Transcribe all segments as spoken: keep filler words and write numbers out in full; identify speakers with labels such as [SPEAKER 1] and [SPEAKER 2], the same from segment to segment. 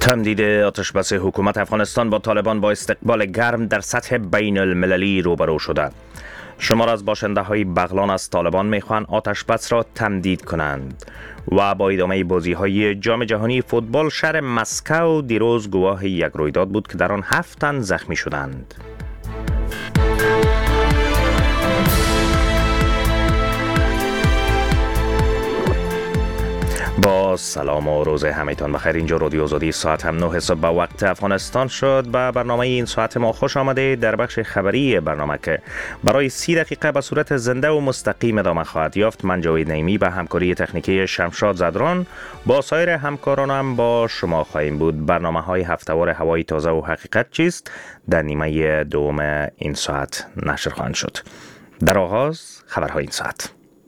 [SPEAKER 1] تمدید آتشبس حکومت افغانستان با طالبان با استقبال گرم در سطح بین المللی روبرو شده. شمار از باشنده های بغلان از طالبان میخوان آتشبس را تمدید کنند و با ادامه بازی های جام جهانی فوتبال شهر مسکو دیروز گواه یک رویداد بود که در آن هفت تن زخمی شدند. با سلام و روز همه‌تان بخیر. اینجا رادیو آزادی، ساعت هم نه صبح به وقت افغانستان شد. به برنامه این ساعت ما خوش آمده. در بخش خبری برنامه که برای سی دقیقه به صورت زنده و مستقیم ادامه خواهد یافت، من جاوید نعیمی به همکاری تکنیکی شمشاد زدران با سایر همکارانم با شما خواهیم بود. برنامه های هفته‌وار هوای تازه و حقیقت چیست در نیمه دوم این ساعت نشر خواهند شد. در آغاز خبرهای این ساعت.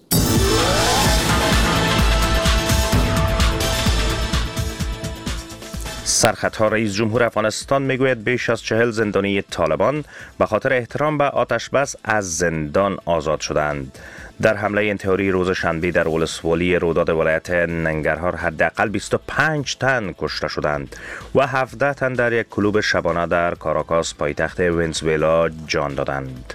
[SPEAKER 1] سرخطها رئیس جمهور افغانستان میگوید بیش از چهل زندانی طالبان به خاطر احترام به آتشبس از زندان آزاد شدند. در حمله انتحاری روز شنبه در ولسوالی روداد ولایت ننگرهار حداقل بیست و پنج تن کشته شدند و هفده تن در یک کلوب شبانه در کاراکاس پایتخت ونزوئلا جان دادند.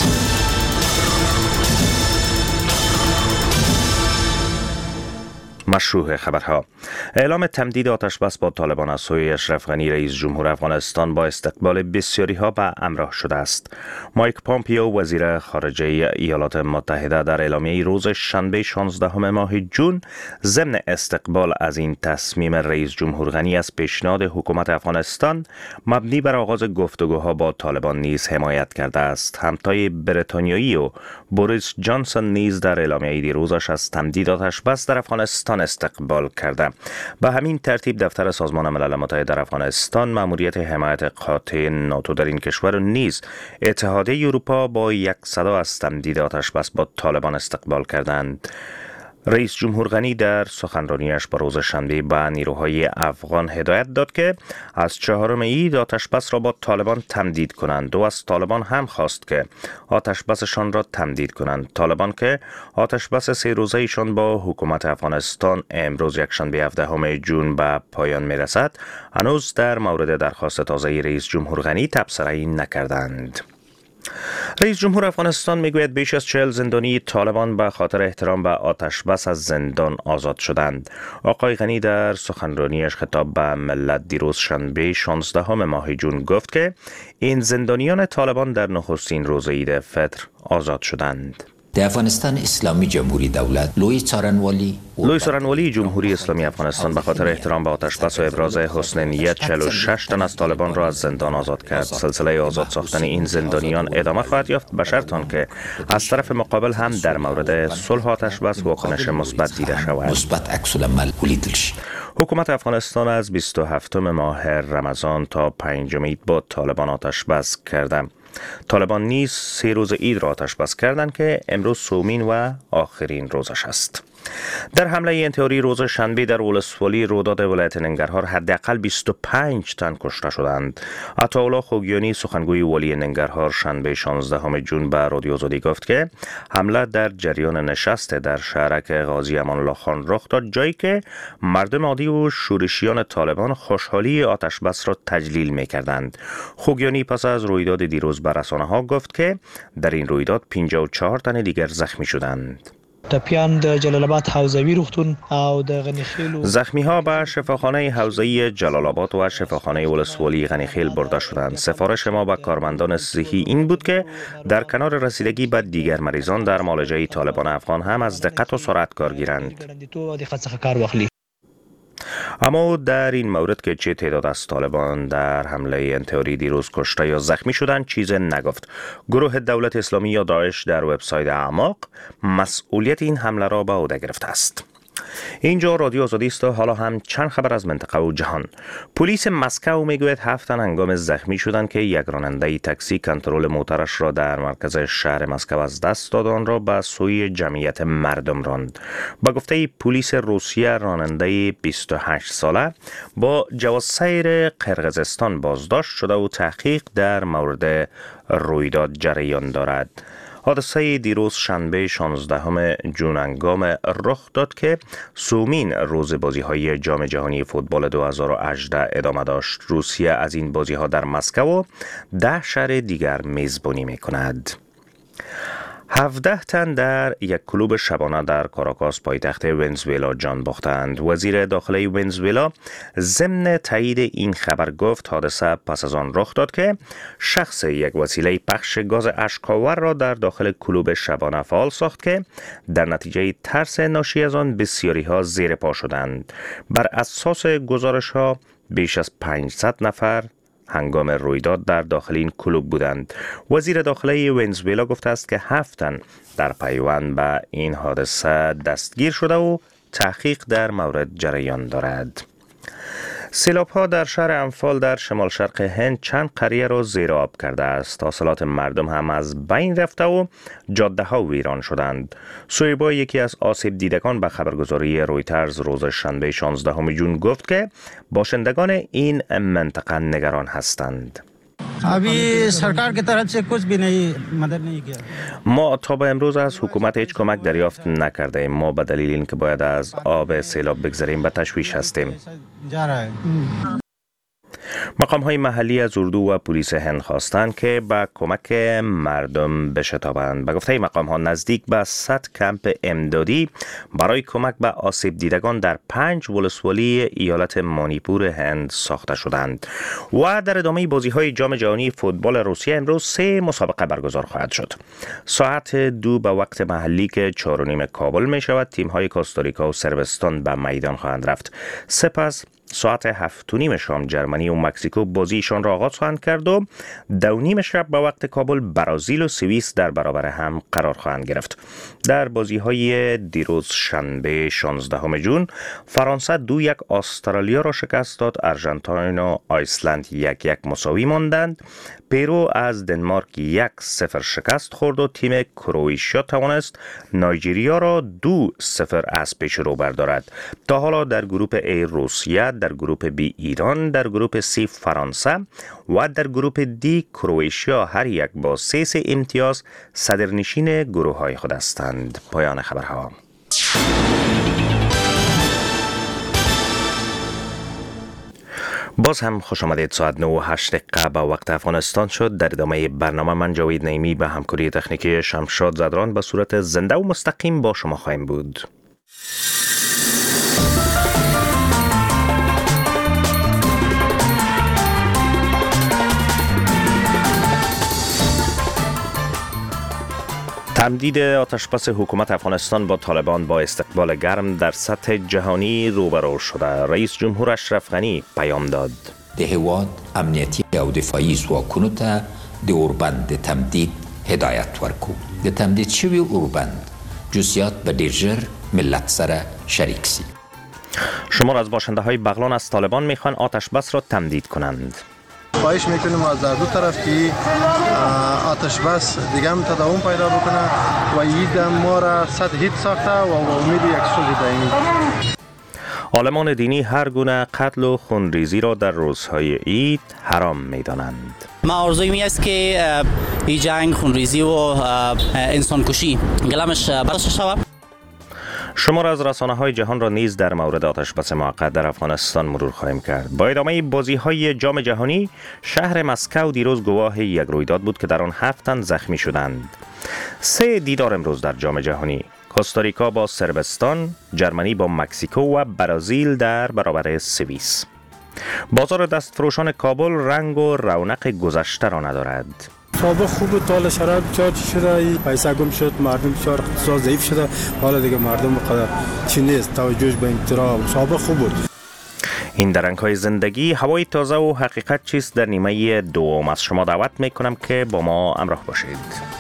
[SPEAKER 1] مشروع خبرها. اعلام تمدید آتشبس با طالبان از سوی اشرف غنی رئیس جمهور افغانستان با استقبال بسیاری ها به همراه شده است. مایک پامپیو وزیر خارجه ایالات متحده در اعلامیه روز شنبه شانزدهم ماه جون ضمن استقبال از این تصمیم رئیس جمهور غنی از پیشنهاد حکومت افغانستان مبنی بر آغاز گفتگوها با طالبان نیز حمایت کرده است. همتای بریتانیایی و بوریس جانسون نیز در اعلامیه دیروزش از تمدید آتشبس در افغانستان استقبال کرده. به همین ترتیب دفتر سازمان ملل متحد در افغانستان مأموریت حمایت قاطع ناتو در این کشور نیز اتحادیه اروپا با یک صدا از تمدید آتشبس با طالبان استقبال کردند. رئیس جمهور غنی در سخنرانیش با روز شنبه به نیروهای افغان هدایت داد که از چهارم عید آتشبس را با طالبان تمدید کنند و از طالبان هم خواست که آتشبسشان را تمدید کنند. طالبان که آتشبس سه روزه ایشان با حکومت افغانستان امروز یکشنبه هفدهم جون به پایان می رسد، هنوز در مورد درخواست تازه رئیس جمهور غنی تبصره‌ای نکردند. رئیس جمهور افغانستان میگوید بیش از چهل زندانی طالبان به خاطر احترام به آتشبس از زندان آزاد شدند. آقای غنی در سخنرانیش خطاب به ملت دیروز شنبه شانزدهم ماه جون گفت که این زندانیان طالبان در نخستین روز عید فطر آزاد شدند.
[SPEAKER 2] در افغانستان اسلامی جمهوری دولت لوی سارنوالی
[SPEAKER 1] لوی سارنوالی جمهوری اسلامی افغانستان به خاطر احترام به آتشبس و ابراز حسن نیت چهل و شش تن از طالبان را از زندان آزاد کرد. سلسله آزاد ساختن این زندانیان ادامه خواهد یافت به شرط آنکه از طرف مقابل هم در مورد صلح آتشبس واکنش مثبت دیده شود.
[SPEAKER 2] مثبت عکس العمل ولیدل شد.
[SPEAKER 1] حکومت افغانستان از بیست و هفتم ماه رمضان تا پنجم عید با طالبان آتشبس کرده. طالبان نیز سه روز عید را آتشبس کردند که امروز سومین و آخرین روزش است. در حمله انتحاری روز شنبه در ولسوالی روداد ولایت ننگرهار حداقل بیست و پنج تن کشته شدند. عطاالله خوگیانی سخنگوی والی ننگرهار شنبه شانزدهم جون به رادیو آزادی گفت که حمله در جریان نشست در شهرک غازی امان الله خان رخ داد، جایی که مردم عادی و شورشیان طالبان خوشحالی آتشبس را تجلیل می‌کردند. خوگیانی پس از رویداد دیروز به رسانه‌ها گفت که در این رویداد پنجاه و چهار تن دیگر زخمی شدند.
[SPEAKER 3] ټپیان د جلال آباد حوزوی روغتون او د غنیخیل
[SPEAKER 1] زخمی ها به شفاخانه حوزه‌ای جلال آباد و شفاخانه ولسوالی غنیخیل برده شدند. سفارش ما به کارمندان صحی این بود که در کنار رسیدگی به دیگر مریضان در معالجه طالبان افغان هم از دقت و سرعت کار گیرند. اما در این مورد که چه تعداد از طالبان در حمله انتحاری دیروز کشته یا زخمی شدند چیز نگفت. گروه دولت اسلامی یا داعش در وبسایت اعماق مسئولیت این حمله را به عهده گرفته است. اینجا رادیو آزادی است و حالا هم چند خبر از منطقه و جهان. پلیس مسکو میگوید هفت تن هنگام زخمی شدند که یک راننده تاکسی کنترل موترش را در مرکز شهر مسکو از دست داد، آن را به سوی جمعیت مردم راند. با گفته پلیس روسیه راننده بیست و هشت ساله با جواز سیر قرقیزستان بازداشت شده و تحقیق در مورد رویداد جریان دارد. حادثه دیروز شنبه شانزدهم جون هنگام رخ داد که سومین روز بازی‌های جام جهانی فوتبال دو هزار و هجده ادامه داشت. روسیه از این بازی‌ها در مسکو و ده شهر دیگر میزبانی می‌کند. هفده تن در یک کلوب شبانه در کاراکاس پایتخت ونزوئلا جان باختند. وزیر داخلی ونزوئلا ضمن تایید این خبر گفت حادثه پس از آن رخ داد که شخص یک وسیله پخش گاز اشک‌آور را در داخل کلوب شبانه فعال ساخت که در نتیجه ترس ناشی از آن بسیاری ها زیر پا شدند. بر اساس گزارش ها بیش از پانصد نفر هنگام رویداد در داخل این کلوب بودند. وزیر داخلی ونزوئلا گفته است که هفت تن در پیوند به این حادثه دستگیر شده و تحقیق در مورد جریان دارد. سیلاب‌ها در شهر انفال در شمال شرق هند چند قریه را زیر آب کرده است. حاصلات مردم هم از بین رفته و جاده ها ویران شدند. سویبا یکی از آسیب دیدگان به خبرگزاری رویترز روز شنبه شانزدهم جون گفت که باشندگان این منطقه نگران هستند.
[SPEAKER 4] ابھی سرکار کی طرف سے کچھ بھی نہیں مدد نہیں کیا.
[SPEAKER 1] ما تا به امروز از حکومت هیچ کمک دریافت نکرده ایم. ما به دلیل اینکه باید از آب سیلاب بگذریم به تشویش هستیم. مقام های محلی از اردو و پلیس هند خواستند که به کمک مردم بشتابند. به گفته مقام ها نزدیک به صد کمپ امدادی برای کمک به آسیب دیدگان در پنج ولسوالی ایالت مانیپور هند ساخته شدند. و در ادامه بازی های جام جهانی فوتبال روسیه امروز سه مسابقه برگزار خواهد شد. ساعت دو به وقت محلی که چهار و نیم کابل می شود تیم های کوستاریکا و صربستان به میدان خواهند رفت. سپس ساعت هفت و نیم شام جرمنی و مکزیکو بازیشان را آغاز خواهند کرد و دو نیم شب به وقت کابل برازیل و سوئیس در برابر هم قرار خواهند گرفت. در بازی های دیروز شنبه شانزدهم جون فرانسه دو یک استرالیا را شکست داد. آرژانتین و آیسلند یک یک مساوی ماندند. پرو از دنمارک یک صفر شکست خورد و تیم کرواتیا توانست نایجریا را دو صفر از پیش رو بردارد. تا حالا در گروه ای روسیه، در گروه بی ایران، در گروه سی فرانسه و در گروه دی کرواتیا هر یک با سه سه امتیاز صدرنشین گروه های خود هستند. پایان خبرها. باز هم خوش آمدید. ساعت نه و هشت دقیقه به وقت افغانستان شد. در ادامه برنامه من جاوید نعیمی به همکاری تکنیکی شمشاد زدران به صورت زنده و مستقیم با شما خواهیم بود. تمدید آتشبس حکومت افغانستان با طالبان با استقبال گرم در سطح جهانی روبرو شده. رئیس جمهور اشرف غنی پیام داد.
[SPEAKER 2] د هیواد امنیتی او دفاعي ځواکونو ته د اوربند تمدید هدایت ورکو. د تمدید شوی اوربند جزئیات به ډیر ژر ملت سره شریک سي.
[SPEAKER 1] شمار از باشنده های بغلان از طالبان میخوان آتشبس را تمدید کنند.
[SPEAKER 5] خواهش میکنیم از دو طرف که آتش بس دیگه هم تداوم پیدا بکنه و این ما را صد هیت ساخته و امید یک صلح دائمی.
[SPEAKER 1] عالمان دینی هر گونه قتل و خونریزی را در روزهای عید حرام میدانند.
[SPEAKER 6] ما آرزوی می است که این جنگ، خونریزی و انسان کشی گلمش برش شود.
[SPEAKER 1] شمار از رسانه های جهان را نیز در مورد آتشبس موقت در افغانستان مرور خواهیم کرد. با ادامه بازی های جام جهانی شهر مسکو دیروز گواه یک رویداد بود که در آن هفت تن زخمی شدند. سه دیدار امروز در جام جهانی: کوستاریکا با صربستان، جرمنی با مکزیکو و برازیل در برابر سوئیس. بازار دستفروشان کابل رنگ و رونق گذشته را ندارد.
[SPEAKER 7] سابق خوب تال شراب چارچ شده، پیسه گم شد، مردم بسیار اقتصاد ضعیف شده. حالا دیگه مردم قدر چی نیست، توجهش به اضطراب. سابق خوب بود.
[SPEAKER 1] این در رنگ‌های زندگی، هوای تازه و حقیقت چیست در نیمه دوم از شما دعوت میکنم که با ما همراه باشید.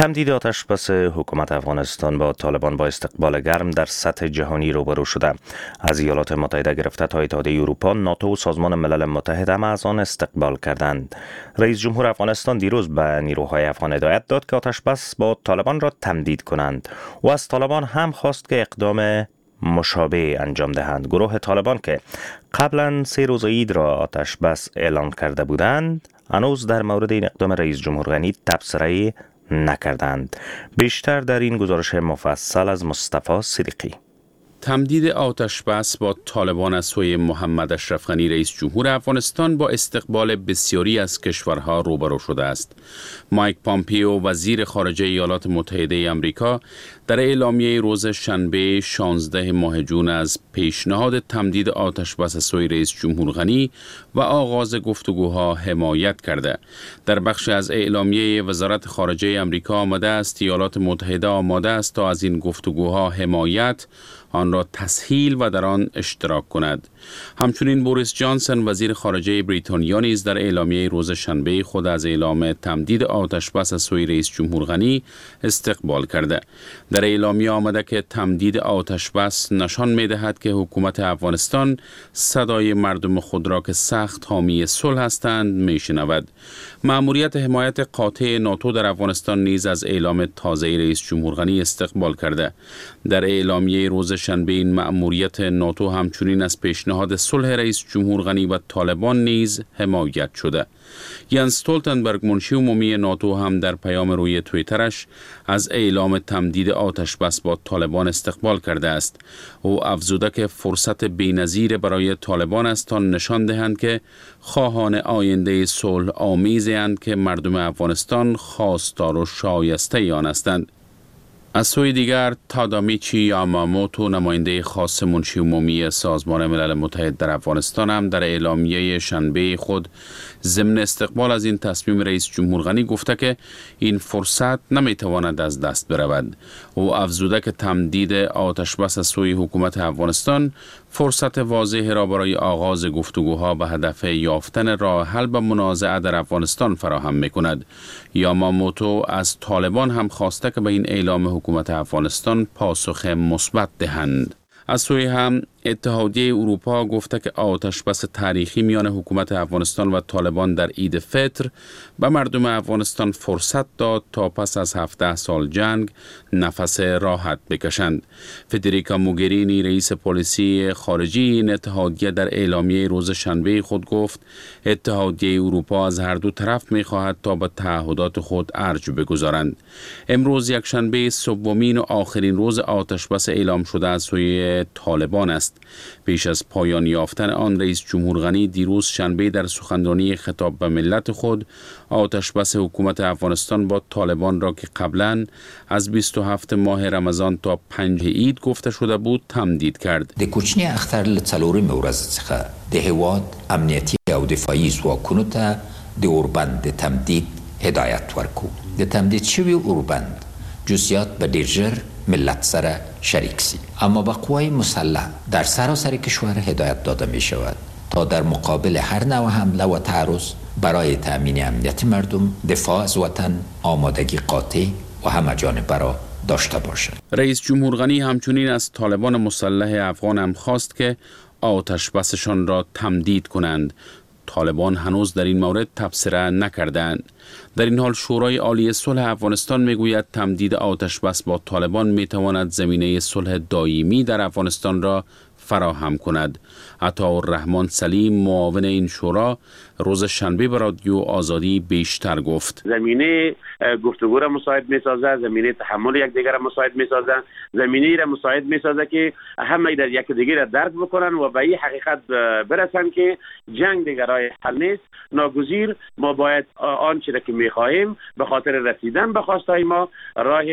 [SPEAKER 1] تمدید آتش بس حکومت افغانستان با طالبان با استقبال گرم در سطح جهانی روبرو شده. از ایالات متحده گرفته تا اتحادیه اروپا، ناتو و سازمان ملل متحد هم از آن استقبال کردند. رئیس جمهور افغانستان دیروز به نیروهای افغان هدایت داد که آتش بس با طالبان را تمدید کنند و از طالبان هم خواست که اقدام مشابه انجام دهند. گروه طالبان که قبلا سه روز عید را آتش بس اعلان کرده بودند، هنوز در مورد این اقدام رئیس جمهور غنی تبصره‌ای نکردند. بیشتر در این گزارش مفصل از مصطفی صدیقی.
[SPEAKER 8] تمدید آتش بس با طالبان از سوی محمد اشرف غنی رئیس جمهور افغانستان با استقبال بسیاری از کشورها روبرو شده است. مایک پامپیو وزیر خارجه ایالات متحده آمریکا در اعلامیه روز شنبه شانزده ماه جون از پیشنهاد تمدید آتش بس از سوی رئیس جمهور غنی و آغاز گفتگوها حمایت کرده. در بخش از اعلامیه وزارت خارجه آمریکا آمده است ایالات متحده آماده است تا از این گفتگوها حمایت، آن را تسهیل و در آن اشتراک کند. همچنین بوریس جانسون وزیر خارجه بریتانیا نیز در اعلامیه روز شنبه خود از اعلام تمدید آتش بس از سوی رئیس جمهور غنی استقبال کرده. در اعلامیه آمده که تمدید آتش بس نشان می دهد که حکومت افغانستان صدای مردم خود را که سخت حامی صلح هستند می شنود. مأموریت حمایت قاطع ناتو در افغانستان نیز از اعلام تازه رئیس جمهور غنی استقبال کرده. در اعلامیه روز شنبه این مأموریت ناتو همچنین از پیشنهاد صلح رئیس جمهور غنی و طالبان نیز حمایت شده. یانس استولتنبرگ منشی عمومی ناتو هم در پیام روی توییترش از اعلام تمدید آتش بس با طالبان استقبال کرده است. او افزوده که فرصت بی‌نظیر برای طالبان است تا نشان دهند که خواهان آینده صلح آمیزند که مردم افغانستان خواستار و شایسته آن هستند. از سوی دیگر تادامیچی یاماموتو نماینده خاص منشی عمومی سازمان ملل متحد در افغانستان هم در اعلامیه شنبه خود ضمن استقبال از این تصمیم رئیس جمهور غنی گفته که این فرصت نمیتواند از دست برود. او افزوده که تمدید آتش بس از سوی حکومت افغانستان فرصت واضح را برای آغاز گفتگوها به هدف یافتن راه حل به منازعه در افغانستان فراهم میکند. یاماموتو از طالبان هم خواسته که به این اعلام حکومت افغانستان پاسخ مثبت دهند. از سوی هم اتحادیه اروپا گفته که آتش بس تاریخی میان حکومت افغانستان و طالبان در عید فطر به مردم افغانستان فرصت داد تا پس از هفده سال جنگ نفس راحت بکشند. فدریکا موگرینی رئیس پلیسی خارجی این اتحادیه در اعلامیه روز شنبه خود گفت اتحادیه اروپا از هر دو طرف می‌خواهد تا به تعهدات خود ارج بگذارند. امروز یک شنبه سومین و آخرین روز آتش بس اعلام شده از سوی طالبان است. پیش از پایان یافتن آن رئیس جمهور غنی دیروز شنبه در سخنرانی خطاب به ملت خود آتش بس حکومت افغانستان با طالبان را که قبلا از بیست و هفتم ماه رمضان تا پنج عید گفته شده بود تمدید کرد.
[SPEAKER 2] د کوچنی اختر له څلورمې ورځې څخه د هیواد امنیتي او دفاعي ځواکونو ته د اوربند د تمدید هدایت ورکو. د تمدید شوی اوربند جزئیات به ډیر ژر ملت سره شریک سی، اما به قوای مسلح در سراسر کشور هدایت داده می شود تا در مقابل هر نوع حمله و تعرض برای تأمین امنیت مردم دفاع از وطن آمادگی قاطع و همه جانبه را داشته باشد.
[SPEAKER 8] رئیس جمهور غنی همچنین از طالبان مسلح افغان هم خواست که آتش بسشان را تمدید کنند. طالبان هنوز در این مورد تبصره نکردند. در این حال شورای عالی صلح افغانستان میگوید تمدید آتش بس با طالبان میتواند زمینه صلح دائمی در افغانستان را فراهم کند. عطاالرحمن سلیم معاون این شورا روز شنبه به رادیو آزادی بیشتر گفت.
[SPEAKER 9] زمینه گفتگو را مساعد می سازد، زمینه تحمل یکدیگر را مساعد می سازد، زمینه را مساعد می سازد که همه در یکدیگر را درک بکنن و به این حقیقت برسن که جنگ دیگر راه حل نیست. ناگزیر ما باید آنچه را که می خواهیم به خاطر رسیدن به خواستهای ما راه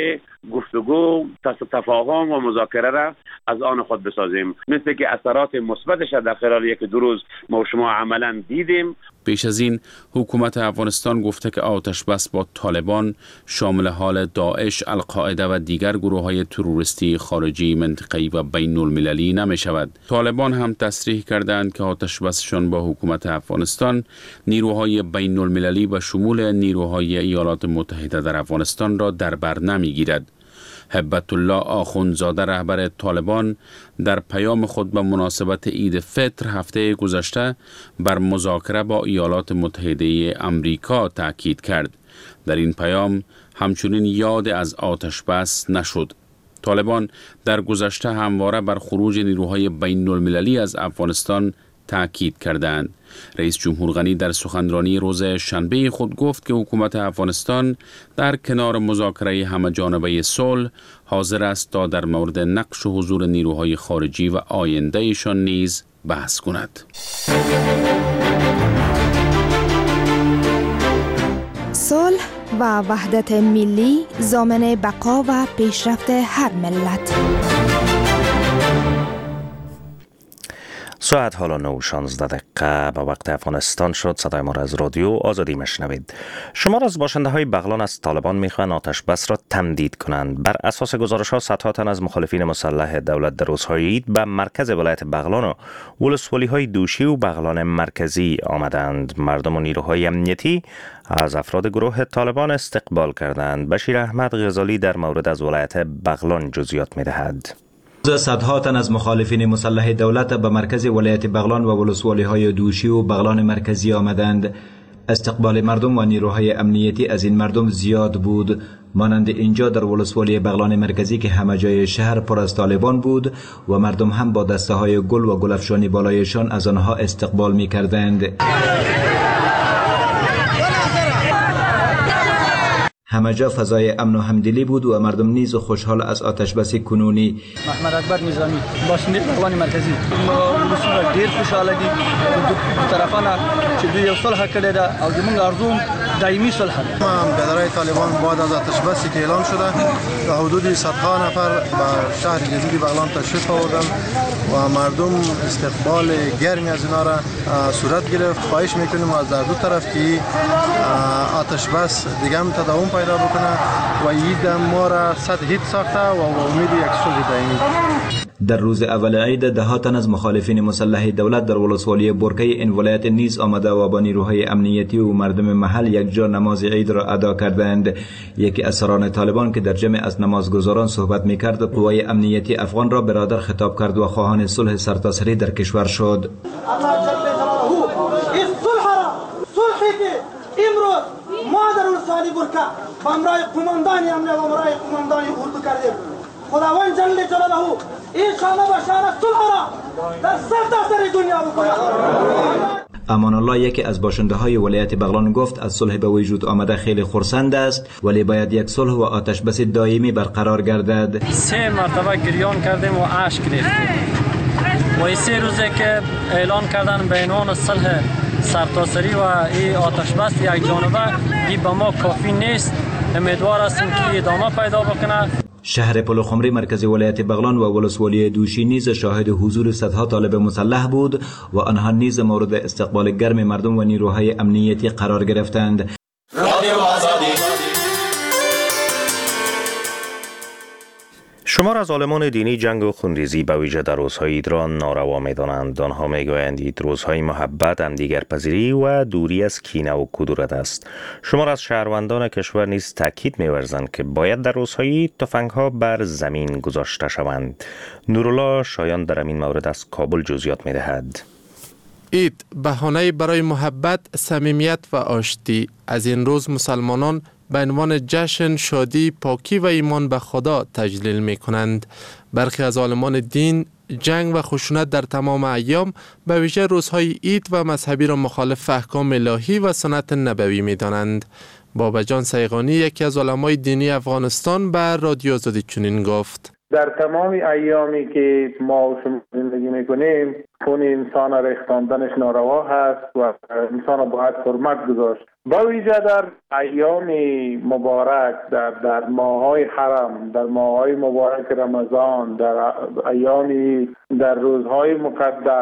[SPEAKER 9] گفتگو، تفاهم و مذاکره را از آن خود بسازیم. مثل که اثرات مثبتش در خلال یک دو روز ما و شما عملا دیدیم.
[SPEAKER 8] پیش از این حکومت افغانستان گفته که آتش بس با طالبان شامل حال داعش، القاعده و دیگر گروه‌های تروریستی خارجی منطقه‌ای و بین المللی نمی شود. طالبان هم تصریح کردند که آتش بسشان با حکومت افغانستان نیروهای بین المللی و شمول نیروهای ایالات متحده در افغانستان را در بر نمی‌گیرد. هبت الله آخوندزاده رهبر طالبان در پیام خود به مناسبت عید فطر هفته گذشته بر مذاکره با ایالات متحده آمریکا تاکید کرد. در این پیام همچنین یاد از آتش بس نشد. طالبان در گذشته همواره بر خروج نیروهای بین المللی از افغانستان تاکید کردند. رئیس جمهور غنی در سخنرانی روز شنبه خود گفت که حکومت افغانستان در کنار مذاکره همه‌جانبه صلح حاضر است تا در مورد نقش و حضور نیروهای خارجی و آیندهشان نیز بحث کند.
[SPEAKER 10] صلح و وحدت ملی ضامن بقا و پیشرفت هر ملت.
[SPEAKER 1] ساعت حالا نه و شانزده دقیقه به وقت افغانستان شد. صدای ما را از رادیو آزادی مشنوید. شمار از باشنده های بغلان از طالبان میخوان آتش بس را تمدید کنند. بر اساس گزارش ها صدها تن از مخالفین مسلح دولت در روزهای عید به مرکز ولایت بغلان و ولسوالی های دوشی و بغلان مرکزی آمدند. مردم و نیروهای امنیتی از افراد گروه طالبان استقبال کردند. بشیر احمد غزالی در مورد از ولایت بغلان جزئیات میدهد.
[SPEAKER 11] صدها تن از مخالفین مسلح دولت به مرکز ولایت بغلان و ولسوالی های دوشی و بغلان مرکزی آمدند. استقبال مردم و نیروهای امنیتی از این مردم زیاد بود، مانند اینجا در ولسوالی بغلان مرکزی که همه جای شهر پر از طالبان بود و مردم هم با دسته های گل و گلفشانی بالایشان از آنها استقبال می کردند. همه جا فضای امن و همدلی بود و مردم نیز خوشحال از آتش بس کنونی.
[SPEAKER 12] محمد اکبر نظامی باشنده بغلان مرکزی ما ډیر خوشاله دي دو طرفانه چې دوی یو صلح کړی ده او زموږ ارزو دایمي صلح ده.
[SPEAKER 5] مقدرهای طالبان بعد از آتش بسی که اعلام شده تا حدود صدها نفر به شهر جدید بغلان تشریف آوردند و مردم استقبال گرمی از اینا را صورت گرفت. خواهش میکنیم از در دو طرف که آتش بس دیگه هم تداوم پیدا بکنه و عید ما را صد هیت ساخته و امید یک صلح دائمی.
[SPEAKER 11] در روز اول عید ده ها تن از مخالفین مسلح دولت در ولسوالی برکه این ولایت نیز آمده و با نیروهای امنیتی و مردم محل یک جا نماز عید را ادا کردند. یکی از سران طالبان که در جمع از نمازگزاران صحبت میکرد، قوای امنیتی افغان را برادر خطاب کرد و خواهان صلح سرتاسری در کشور شد.
[SPEAKER 13] الله جل جلاله این صلح را صلحی که امروز ما در ولسوالی برکه با امرای قماندان امنیت و امرای قماندان اردو کردیم. خداوند جل جلاله این شانه و شانه صلح را در سرتاسر دنیا بکنه.
[SPEAKER 11] امان الله یکی از باشنده های ولایت بغلان گفت از صلح به وجود آمده خیلی خرسند است، ولی باید یک صلح و آتش بس دائمی برقرار گردد.
[SPEAKER 14] سه مرتبه گریان کردیم و اشک ریختیم و این سه روزه که اعلان کردن به عنوان صلح سرتاسری و این آتش بس یک جانبه، این به ما کافی نیست. امیدوار هستیم که ادامه پیدا بکنه.
[SPEAKER 11] شهر پلوخمری مرکز ولایت بغلان و ولسوالی دوشی نیز شاهد حضور صدها طالب مسلح بود و آنها نیز مورد استقبال گرم مردم و نیروهای امنیتی قرار گرفتند.
[SPEAKER 1] شمار از عالمان دینی جنگ و خونریزی به ویژه در روزهای عید را ناروا می‌دانند. آنها می‌گویند عید روزهای محبت، همدیگر پذیری و دوری از کینه و کدورت است. شمار از شهروندان کشور نیز تاکید می‌ورزند که باید در روزهای عید تفنگ‌ها بر زمین گذاشته شوند. نورالله شایان در این مورد از کابل جزئیات می‌دهد.
[SPEAKER 15] عید بهانه برای محبت، صمیمیت و آشتی. از این روز مسلمانان به عنوان جشن، شادی، پاکی و ایمان به خدا تجلیل می کنند. برخی از عالمان دین جنگ و خشونت در تمام ایام به ویژه روزهای عید و مذهبی را مخالف احکام الهی و سنت نبوی می دانند. بابا جان سیغانی یکی از علمای دینی افغانستان به رادیو آزادی چنین گفت:
[SPEAKER 16] در تمام ایامی که ما و شما زندگی میکنیم خون انسان را ریختاندنش ناروا هست و انسان را باید حرمت گذاشت. با ویژه در ایام مبارک، در در ماه‌های حرم، در ماه‌های مبارک رمضان، در ایامی در روزهای مقدس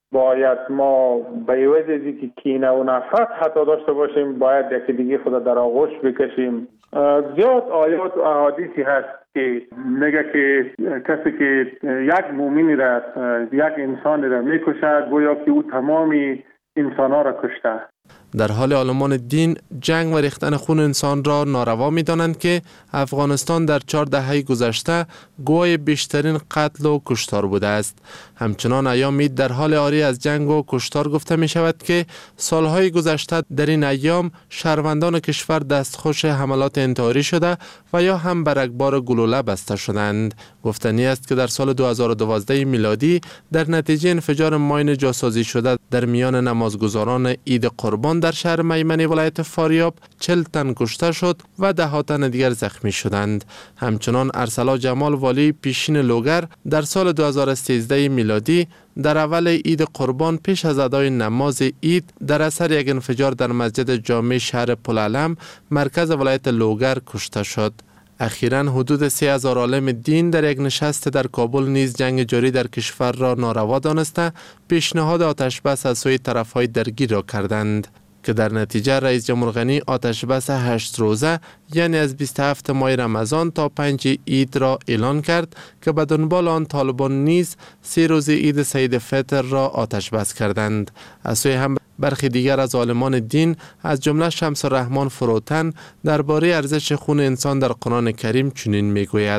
[SPEAKER 16] باید ما به عوض از اینکه کینه و نفرت حتی داشته باشیم باید یکی دیگه خود در آغوش بکشیم. زیاد آیات و احادیثی هست که میگه که کسی که یک مؤمنی را یک انسانی را میکشد گویا که او تمامی انسانها را کشته.
[SPEAKER 15] در حال عالمان دین جنگ و ریختن خون انسان را ناروا می دانند که افغانستان در چهار دهه گذشته گواه بیشترین قتل و کشتار بوده است. همچنان ایام عید در حال عاری از جنگ و کشتار گفته می شود که سالهای گذشته در این ایام شهروندان کشور دستخوش حملات انتحاری شده و یا هم بر اکبار گلوله بسته شدند. گفتنی است که در سال دو هزار و دوازده میلادی در نتیجه انفجار ماین جاسازی شده در میان نمازگزاران عید قربان در شهر میمنه ولایت فاریاب چهل تن کشته شد و ده ها تن دیگر زخمی شدند. همچنان ارسلا جمال والی پیشین لوگر در سال دو هزار و سیزده میلادی در اول عید قربان پیش از ادای نماز عید در اثر یک انفجار در مسجد جامع شهر پلعلم مرکز ولایت لوگر کشته شد. اخیراً حدود سه هزار عالم دین در یک نشست در کابل نیز جنگ جاری در کشور را ناروا دانسته پیشنهاد آتش بس از سوی طرف‌های درگیر را کردند که در نتیجه رئیس جمهور غنی آتش بس هشت روزه یعنی از بیست و هفتم ماه رمضان تا پنج عید را اعلان کرد که به دنبال آن طالبان نیز سه روز عید سعید فطر را آتش بس کردند. از سوی هم برخی دیگر از عالمان دین از جمله شمس الرحمن فروتن درباره ارزش خون انسان در قرآن کریم چنین میگوید: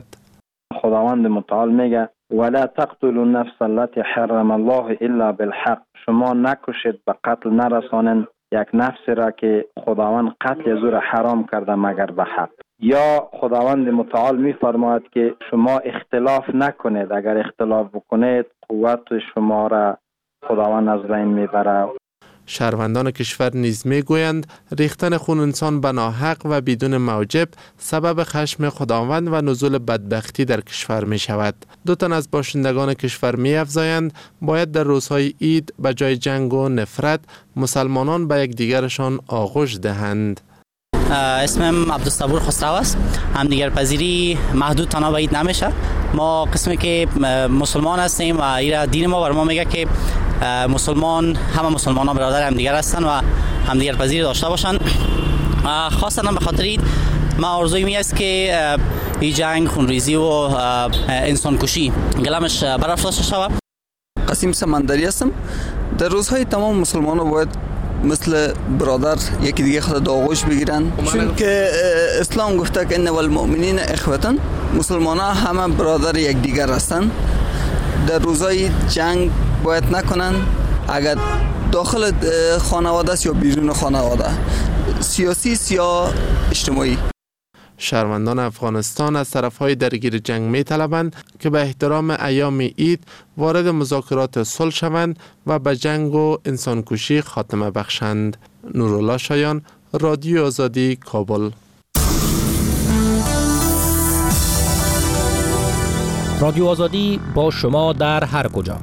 [SPEAKER 17] خداوند متعال میگه ولا تقتلوا النفس التي حرم الله الا بالحق، شما نکشید به قتل نرسانید یک نفس را که خداوند قتل از او را حرام کرده مگر به حق. یا خداوند متعال میفرماید که شما اختلاف نکنید، اگر اختلاف بکنید قوت شما را خداوند از بین میبره.
[SPEAKER 15] شهروندان کشور نیز میگویند ریختن خون انسان به ناحق و بدون موجب سبب خشم خداوند و نزول بدبختی در کشور می شود. دو تن از باشندگان کشور می افزایند باید در روزهای عید به جای جنگ و نفرت مسلمانان به یک دیگرشان آغوش دهند.
[SPEAKER 6] اسمم عبدالصبور خسرو است. همدیگر پذیری محدود تنها به عید نمیشه. ما قسمی که مسلمان هستیم و ایرا دین ما بر ما میگه که مسلمان همه مسلمان ها برادر همدیگر هستن و همدیگر پذیری داشته باشن. خاصتا به خاطر عید ما آرزوی می است که این جنگ، خونریزی و انسان کشی گلمش برافراشته شود.
[SPEAKER 18] قاسم سمندری هستم. در روزهای تمام مسلمان ها باید مثل برادر یکی دیگه خود در آغوش بگیرن، چون که اسلام گفته که ان المؤمنین اخوة، مسلمان ها همه برادر یک دیگر هستن. در روزهای جنگ باید نکنن، اگر داخل خانواده است یا بیرون خانواده، سیاسی یا اجتماعی.
[SPEAKER 15] شهروندان افغانستان از طرفهای درگیر جنگ می طلبند که به احترام ایام عید وارد مذاکرات صلح شوند و به جنگ و انسانکشی خاتمه بخشند. نورالله شایان، رادیو آزادی، کابل.
[SPEAKER 19] رادیو آزادی با شما در هر کجا.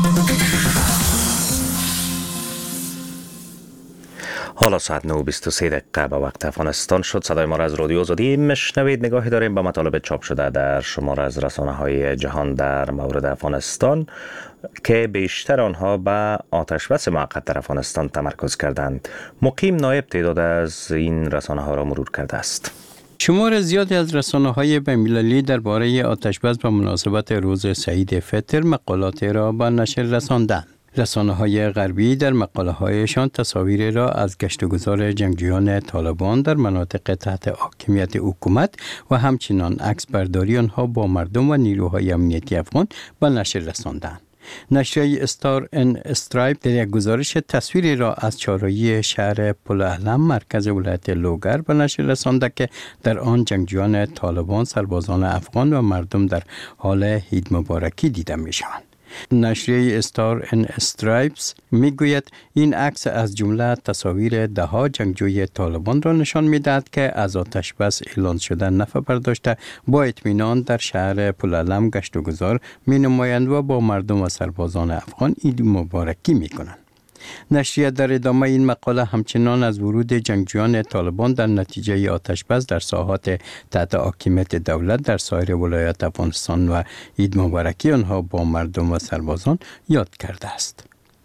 [SPEAKER 1] حالا ساعت نه و بیست و سه دقیقه به وقت افغانستان شد. صدای ما را از رادیو آزادی مشنوید. نگاهی داریم به مطالب چاپ شده در شماره از رسانه‌های جهان در مورد افغانستان که بیشتر آنها به آتش بس موقت در افغانستان تمرکز کردند. مقیم نایب تعداد از این رسانه‌ها را مرور کرده است.
[SPEAKER 20] شمار زیادی از رسانه‌های بین‌المللی درباره آتش بس به مناسبت روز سعید فطر مقالات را به نشر رساندند. رسانه‌های غربی در مقاله‌هایشان تصاویر را از گشتگذار جنگجویان طالبان در مناطق تحت حاکمیت حکومت و همچنین عکسبرداری آنها با مردم و نیروهای امنیتی افغان به نشر رساندند. نشریه استار ان استرایپ در یک گزارش تصویری را از چهارراهی شهر پلعلم مرکز ولایت لوگر به نشر رسانده که در آن جنگجویان طالبان، سربازان افغان و مردم در حال عید مبارکی دیده می‌شوند. نشریه استار ان استرایپس میگوید این عکس از جمله تصاویر ده ها جنگجوی طالبان را نشان میدهد که از آتش بس اعلان شده نفع برداشته با اطمینان در شهر پلعلم گشت و گذار می نمایند و با مردم و سربازان افغان عید مبارکی می کنند. نشریه در ادامه این مقاله همچنان از ورود جنگجویان طالبان در نتیجه آتش بس در ساحات تحت حاکمیت دولت در سایر ولایات افغانستان و عید مبارکی آنها با مردم و سربازان یاد کرده است.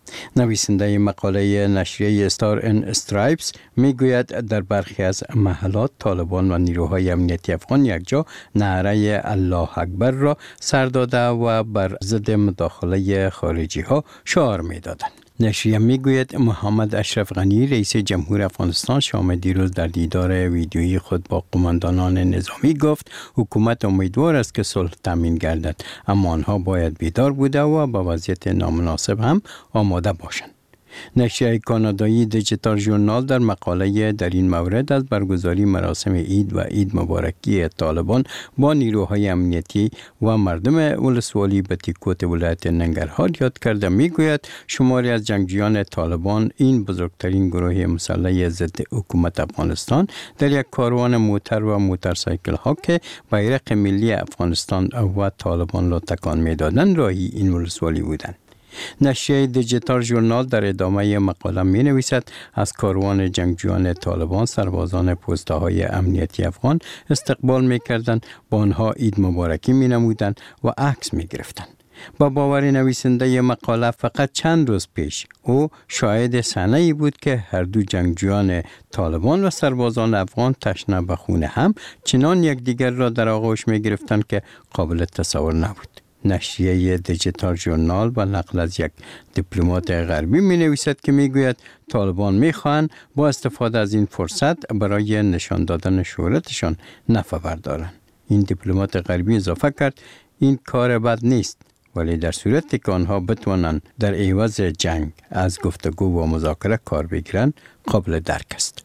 [SPEAKER 20] نویسنده مقاله نشریه استار ان استرایپس میگوید در برخی از محلات طالبان و نیروهای امنیتی افغان یکجا نعره الله اکبر را سر داده و بر ضد مداخله خارجی ها شعار میدادند. نشریه میگوید محمد اشرف غنی رئیس جمهور افغانستان شام دیروز در دیدار ویدیویی خود با قماندانان نظامی گفت حکومت امیدوار است که صلح تامین گردد، اما آنها باید بیدار بوده و با وضعیت نامناسب هم آماده باشند. نشریه کانادایی دیجیتال ژورنال در مقاله در این مورد از برگزاری مراسم عید و عید مبارکی طالبان با نیروهای امنیتی و مردم ولسوالی بتیکوت ولایت ننگرهار یاد کرده میگوید شماری از جنگجویان طالبان، این بزرگترین گروه مسلح ضد حکومت افغانستان، در یک کاروان موتر و موتورسایکل ها که بیرق ملی افغانستان و طالبان را تکان میدادند راهی این ولسوالی بودند. نشریه دیجیتال ژورنال در ادامه مقاله می نویسد از کاروان جنگجویان طالبان سربازان پوسته های امنیتی افغان استقبال می کردند، با آنها عید مبارکی می نمودند و عکس می گرفتند. با باور نویسنده مقاله فقط چند روز پیش او شاهد صحنه‌ای بود که هر دو جنگجویان طالبان و سربازان افغان تشنه به خون هم چنان یکدیگر را در آغوش می گرفتند که قابل تصور نبود. نشریه دیجیتال ژورنال و نقل از یک دیپلمات غربی می نویسد که می گوید طالبان می خواهند با استفاده از این فرصت برای نشان دادن شهرتشان نفع بردارند. این دیپلمات غربی اضافه کرد این کار بد نیست، ولی در صورتی که آنها بتوانند در عوض جنگ از گفتگو و مذاکره کار بگیرند قابل درک است.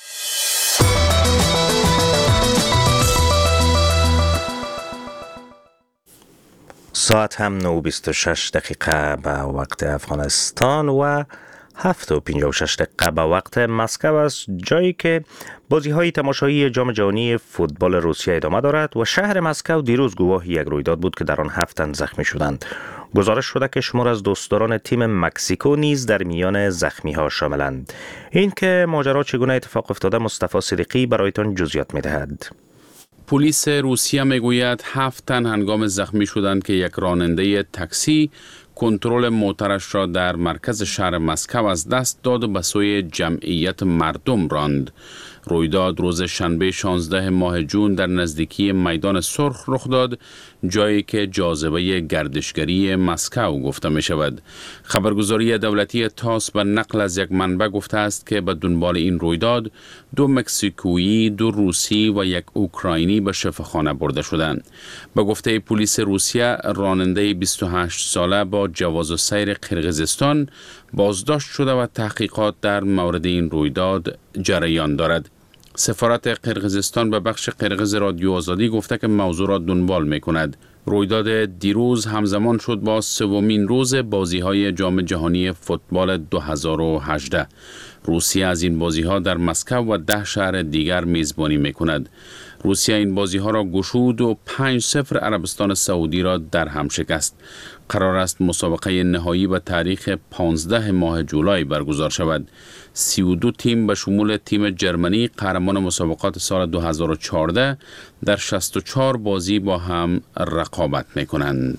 [SPEAKER 1] ساعت هم نه و بیست و شش دقیقه به وقت افغانستان و هفت و پنجاه و شش دقیقه به وقت مسکو است، جایی که بازی های تماشایی جام جهانی فوتبال روسیه ادامه دارد و شهر مسکو دیروز گواه یک رویداد بود که در آن هفت تن زخمی شدند. گزارش شده که شمار از دوستداران تیم مکزیکو نیز در میان زخمی ها شاملند. این که ماجرا چگونه اتفاق افتاده مصطفی صدیقی برایتان جزئیات می‌دهد.
[SPEAKER 8] پلیس روسیه میگوید هفت تن هنگام زخمی شدند که یک راننده تاکسی کنترل موترش را در مرکز شهر مسکو از دست داد و به سوی جمعیت مردم راند. رویداد روز شنبه شانزده ماه جون در نزدیکی میدان سرخ رخ داد، جایی که جاذبه گردشگری مسکو گفته می شود. خبرگزاری دولتی تاس به نقل از یک منبع گفته است که به دنبال این رویداد دو مکزیکویی، دو روسی و یک اوکراینی به شفاخانه برده شدند. به گفته پلیس روسیه، راننده بیست و هشت ساله با جواز السیر قرقیزستان بازداشت شده و تحقیقات در مورد این رویداد جریان دارد. سفارت قرقیزستان به بخش قرقیز رادیو آزادی گفته که موضوع را دنبال می کند. رویداد دیروز همزمان شد با سومین روز بازی‌های جام جهانی فوتبال دو هزار و هجده. روسیه از این بازی‌ها در مسکو و ده شهر دیگر میزبانی می کند. روسیه این بازی‌ها را گشود و پنج صفر عربستان سعودی را در هم شکست. قرار است مسابقه نهایی به تاریخ پانزده ماه جولای برگزار شود. سی و دو تیم به شمول تیم جرمنی قهرمان مسابقات سال دو هزار و چهارده در شصت و چهار بازی با هم رقابت می کنند.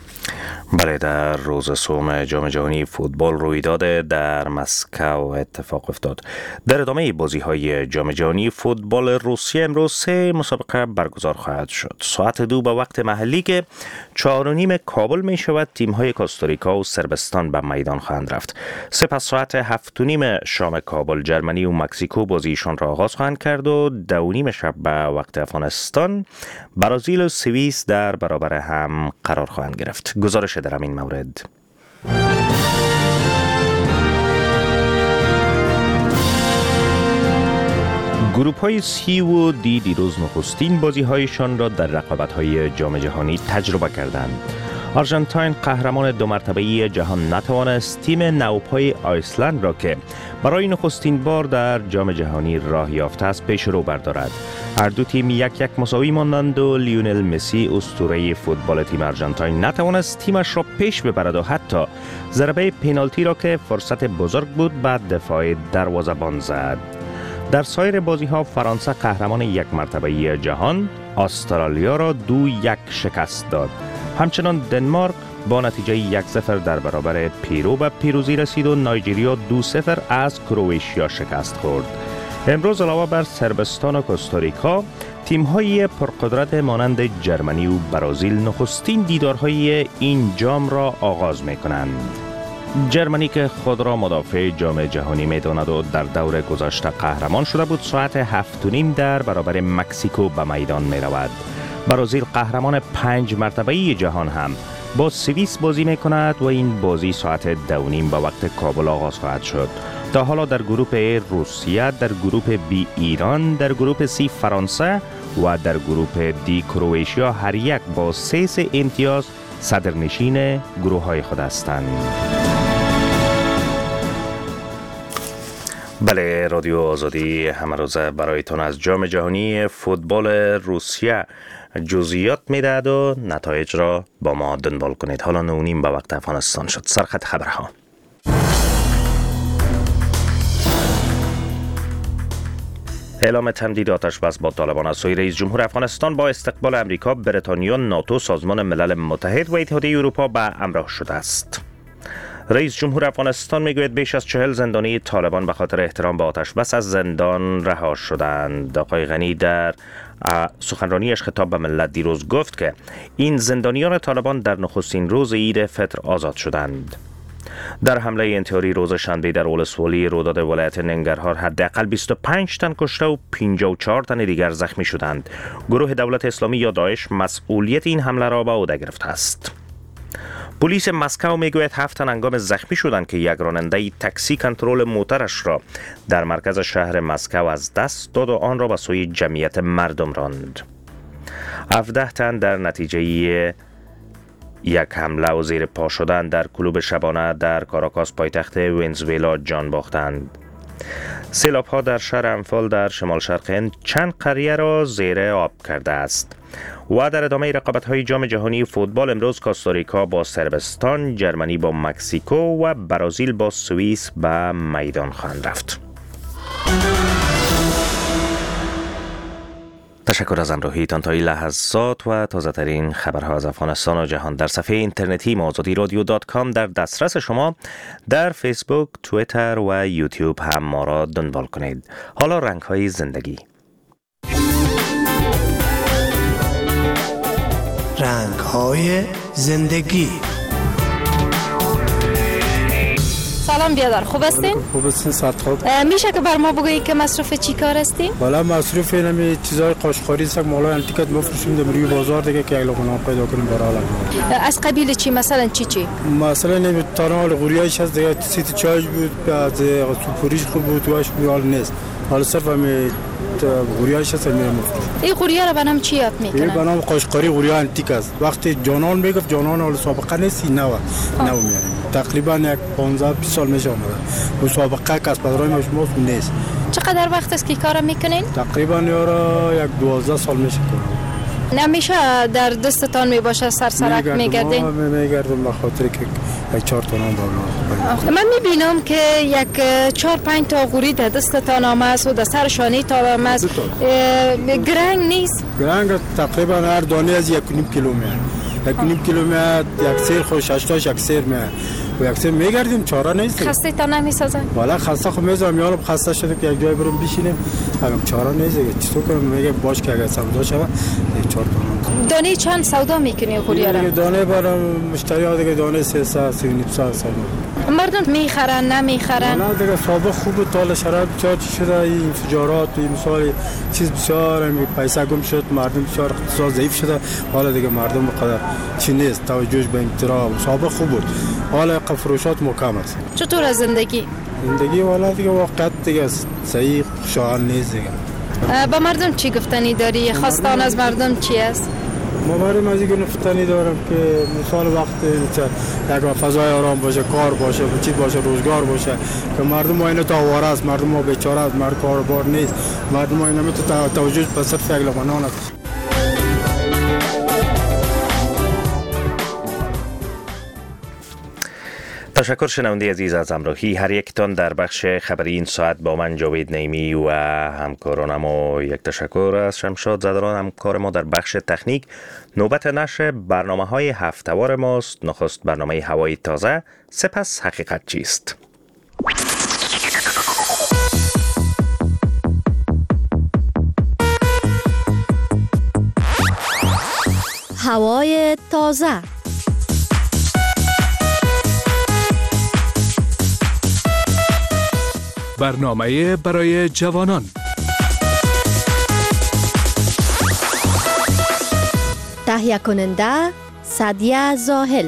[SPEAKER 1] بله، در روز سوم جام جهانی فوتبال رویداد در مسکو اتفاق افتاد. در ادامه بازی های جام جهانی فوتبال روسیه امروز سه مسابقه برگزار خواهد شد. ساعت دو به وقت محلی که چهار و نیم کابل می شود تیم های کوستاریکا و صربستان به میدان خواهند رفت. سپس ساعت هفت و نیم شام کابل جرمنی و مکزیکو بازیشان را آغاز خواهند کرد و دو و نیم شب به وقت افغانستان برزیل و سوئیس در برابر هم قرار خواهند گرفت. گزارش در همین مورد. گروپ های سی و دی دیروز نخستین بازی هایشان را در رقابت های جام جهانی تجربه کردند. آرژانتین قهرمان دو مرتبه‌ای جهان نتوانست تیم نوپای آیسلند را که برای نخستین بار در جام جهانی راه یافته است پیش رو بردارد. هر دو تیم یک یک مساوی ماندند و لیونل مسی اسطوره فوتبال تیم آرژانتین نتوانست تیمش را پیش ببرد و حتی ضربه پنالتی را که فرصت بزرگ بود بعد دفاع دروازه‌بان زد. در سایر بازی ها فرانسه قهرمان یک مرتبه‌ای جهان استرالیا را دو یک شکست داد. همچنان دنمارک با نتیجه یک صفر در برابر پیرو به پیروزی رسید و نایجریا دو صفر از کرواتیا شکست خورد. امروز علاوه بر صربستان و کوستاریکا، تیم‌های پرقدرت مانند جرمنی و برزیل نخستین دیدارهای این جام را آغاز می‌کنند. جرمنی که خود را مدافع جام جهانی می‌داند و در دور گذشته قهرمان شده بود، ساعت هفت و نیم در برابر مکزیکو به میدان می‌رود. برزیل قهرمان پنج مرتبه‌ای جهان هم با سوئیس بازی می‌کند و این بازی ساعت دو و نیم به وقت کابل آغاز خواهد شد. تا حالا در گروه A روسیه، در گروه B ایران، در گروه C فرانسه و در گروه D کرواتیا هر یک با سه سه امتیاز صدرنشین گروه های خود هستند. بله، رادیو آزادی همه روزه برایتان از جام جهانی فوتبال روسیه جزئیات میدهد و نتایج را با ما دنبال کنید. حالا نه و نیم به وقت افغانستان شد. سرخط خبرها. اعلام تمدید آتش بس با طالبان از سوی رئیس جمهور افغانستان با استقبال امریکا، بریتانیا، ناتو، سازمان ملل متحد و اتحادیه اروپا به همراه شده است. رئیس جمهور افغانستان میگوید بیش از چهل زندانی طالبان به خاطر احترام به آتش بس از زندان رها شدند. آقای غنی در سخنرانیش خطاب به ملت دیروز گفت که این زندانیان طالبان در نخستین روز عید فطر آزاد شدند. در حمله انتحاری روز شنبه در ولسوالی روداد ولایت ننگرهار حداقل بیست و پنج تن کشته و پنجاه و چهار تن دیگر زخمی شدند. گروه دولت اسلامی یا داعش مسئولیت این حمله را به عهده گرفته است. پلیس مسکو میگوید هفت تن هنگام زخمی شدند که یک راننده تاکسی کنترل موترش را در مرکز شهر مسکو از دست داد و آن را به سوی جمعیت مردم راند. هفده تن در نتیجه یک حمله و زیر پا شدن در کلوب شبانه در کاراکاس پایتخت ونزوئلا جان باختند. سیلاب ها در شهر انفال در شمال شرق هند چند قریه را زیر آب کرده است. و در ادامه رقابت های جام جهانی فوتبال امروز کوستاریکا با صربستان، جرمنی با مکزیکو و برزیل با سوئیس به میدان خواهند رفت. تشکر از همراهیتان. تا این لحظات و تازه ترین خبرها از افغانستان و جهان در صفحه اینترنتی آزادی رادیو دات کام در دسترس شما. در فیسبوک، توییتر و یوتیوب هم ما را دنبال کنید. حالا رنگ های زندگی.
[SPEAKER 21] رنگ های زندگی.
[SPEAKER 22] سلام بیادر، خوب هستین؟
[SPEAKER 7] خوب هستین، صد خوب.
[SPEAKER 22] میشه که بر ما بگویی که مصرف چی کار هستین؟
[SPEAKER 7] بالا مصرف اینمی چیزای قاشقاری است که مالا انتیکت مفروشیم در روی بازار دیگه که اگه پیدا کنیم برای
[SPEAKER 22] از قبیل چی؟ مثلا چی چی؟
[SPEAKER 7] مثلا نمی تانال غوریایش هست دیگه، سیت چایش بود، از سوپوریش خوب بود واش میال نیست. حالا صرف می غوریایش هست میرم مفروش.
[SPEAKER 22] این غوریا رو بنام چی یاد میکنن؟
[SPEAKER 7] این بنام قاشقاری غوریا انتیک است. وقتی جانان میگفت جانان حال سابقه نیست، نو نو میاره. تقریبا یک پانزده بیست سال میشه اومده. مسابقه کسب درآمد ما شما نیست.
[SPEAKER 22] چقدر وقت است که کارو میکنین؟
[SPEAKER 7] تقریبا یارا یک دوازده سال میشه کنم.
[SPEAKER 22] نمیشه در دستتان میباشه سرسرک میگردین؟
[SPEAKER 7] میگردم به خاطر که یک چهار تا نام دارم.
[SPEAKER 22] من میبینم که یک چهار پنج تا غوری در دستتان آمد و در سر شانه تا آمد. گرنگ نیست؟
[SPEAKER 7] گرنگ تقریبا هر دانه از یک و نیم کیلو میاد. یک و نیم کیلو میاد، یک سیر خوش هشتاش یک سیر میاد. و یک سیر میگردیم چاره نیست.
[SPEAKER 22] خسته تا نمیسازن؟
[SPEAKER 7] والا خسته خب میذارم یارم خسته شده که یک جای برم بشینیم. همین چاره نیست دیگه. چطور کنم میگه باش که اگر سودا شود یک چهار تا.
[SPEAKER 22] دانه چند سودا میکنی غوریا را؟
[SPEAKER 7] دانه برام مشتری ها دیگه دانه سیصد سی و نیم سودا.
[SPEAKER 22] مردم میخرن نمیخرن؟
[SPEAKER 7] نه دیگه سابق خوب تا شرایط بسیار شده، این انفجارات این مثال چیز بسیار پیسه گم شد، مردم بسیار اقتصاد ضعیف شده. حالا دیگه مردم بقدر چی نیست، توجهش به احترام سابق خوب بود. حالا فروشات مکم است.
[SPEAKER 22] چطور از زندگی؟
[SPEAKER 7] زندگی والا دیگه واقعیت دیگه صحیح خوشحال نیست دیگه.
[SPEAKER 22] با مردم چی گفتنی داری؟ خواستان از مردم چی است؟
[SPEAKER 7] ما برای مزیگ نفتنی دارم که مثال وقت یک فضای آرام باشه، کار باشه، چیز باشه، روزگار باشه که مردم ما اینو تا آواره است، مردم ما بیچاره است، مرد کاربار نیست، مردم ما اینو میتونه توجه به صرف یک لقمه نان است.
[SPEAKER 1] تشکر شنونده عزیز از همراهی هر یکتان در بخش خبری این ساعت با من جاوید نیمی و همکارانم و یک تشکر از شمشاد زدران همکار ما در بخش تکنیک. نوبت نشر برنامه های هفته‌وار ماست. نخست برنامه هوای تازه، سپس حقیقت چیست.
[SPEAKER 3] هوای تازه.
[SPEAKER 4] برنامه برای جوانان.
[SPEAKER 3] تهیه کننده سعدیه زاهل.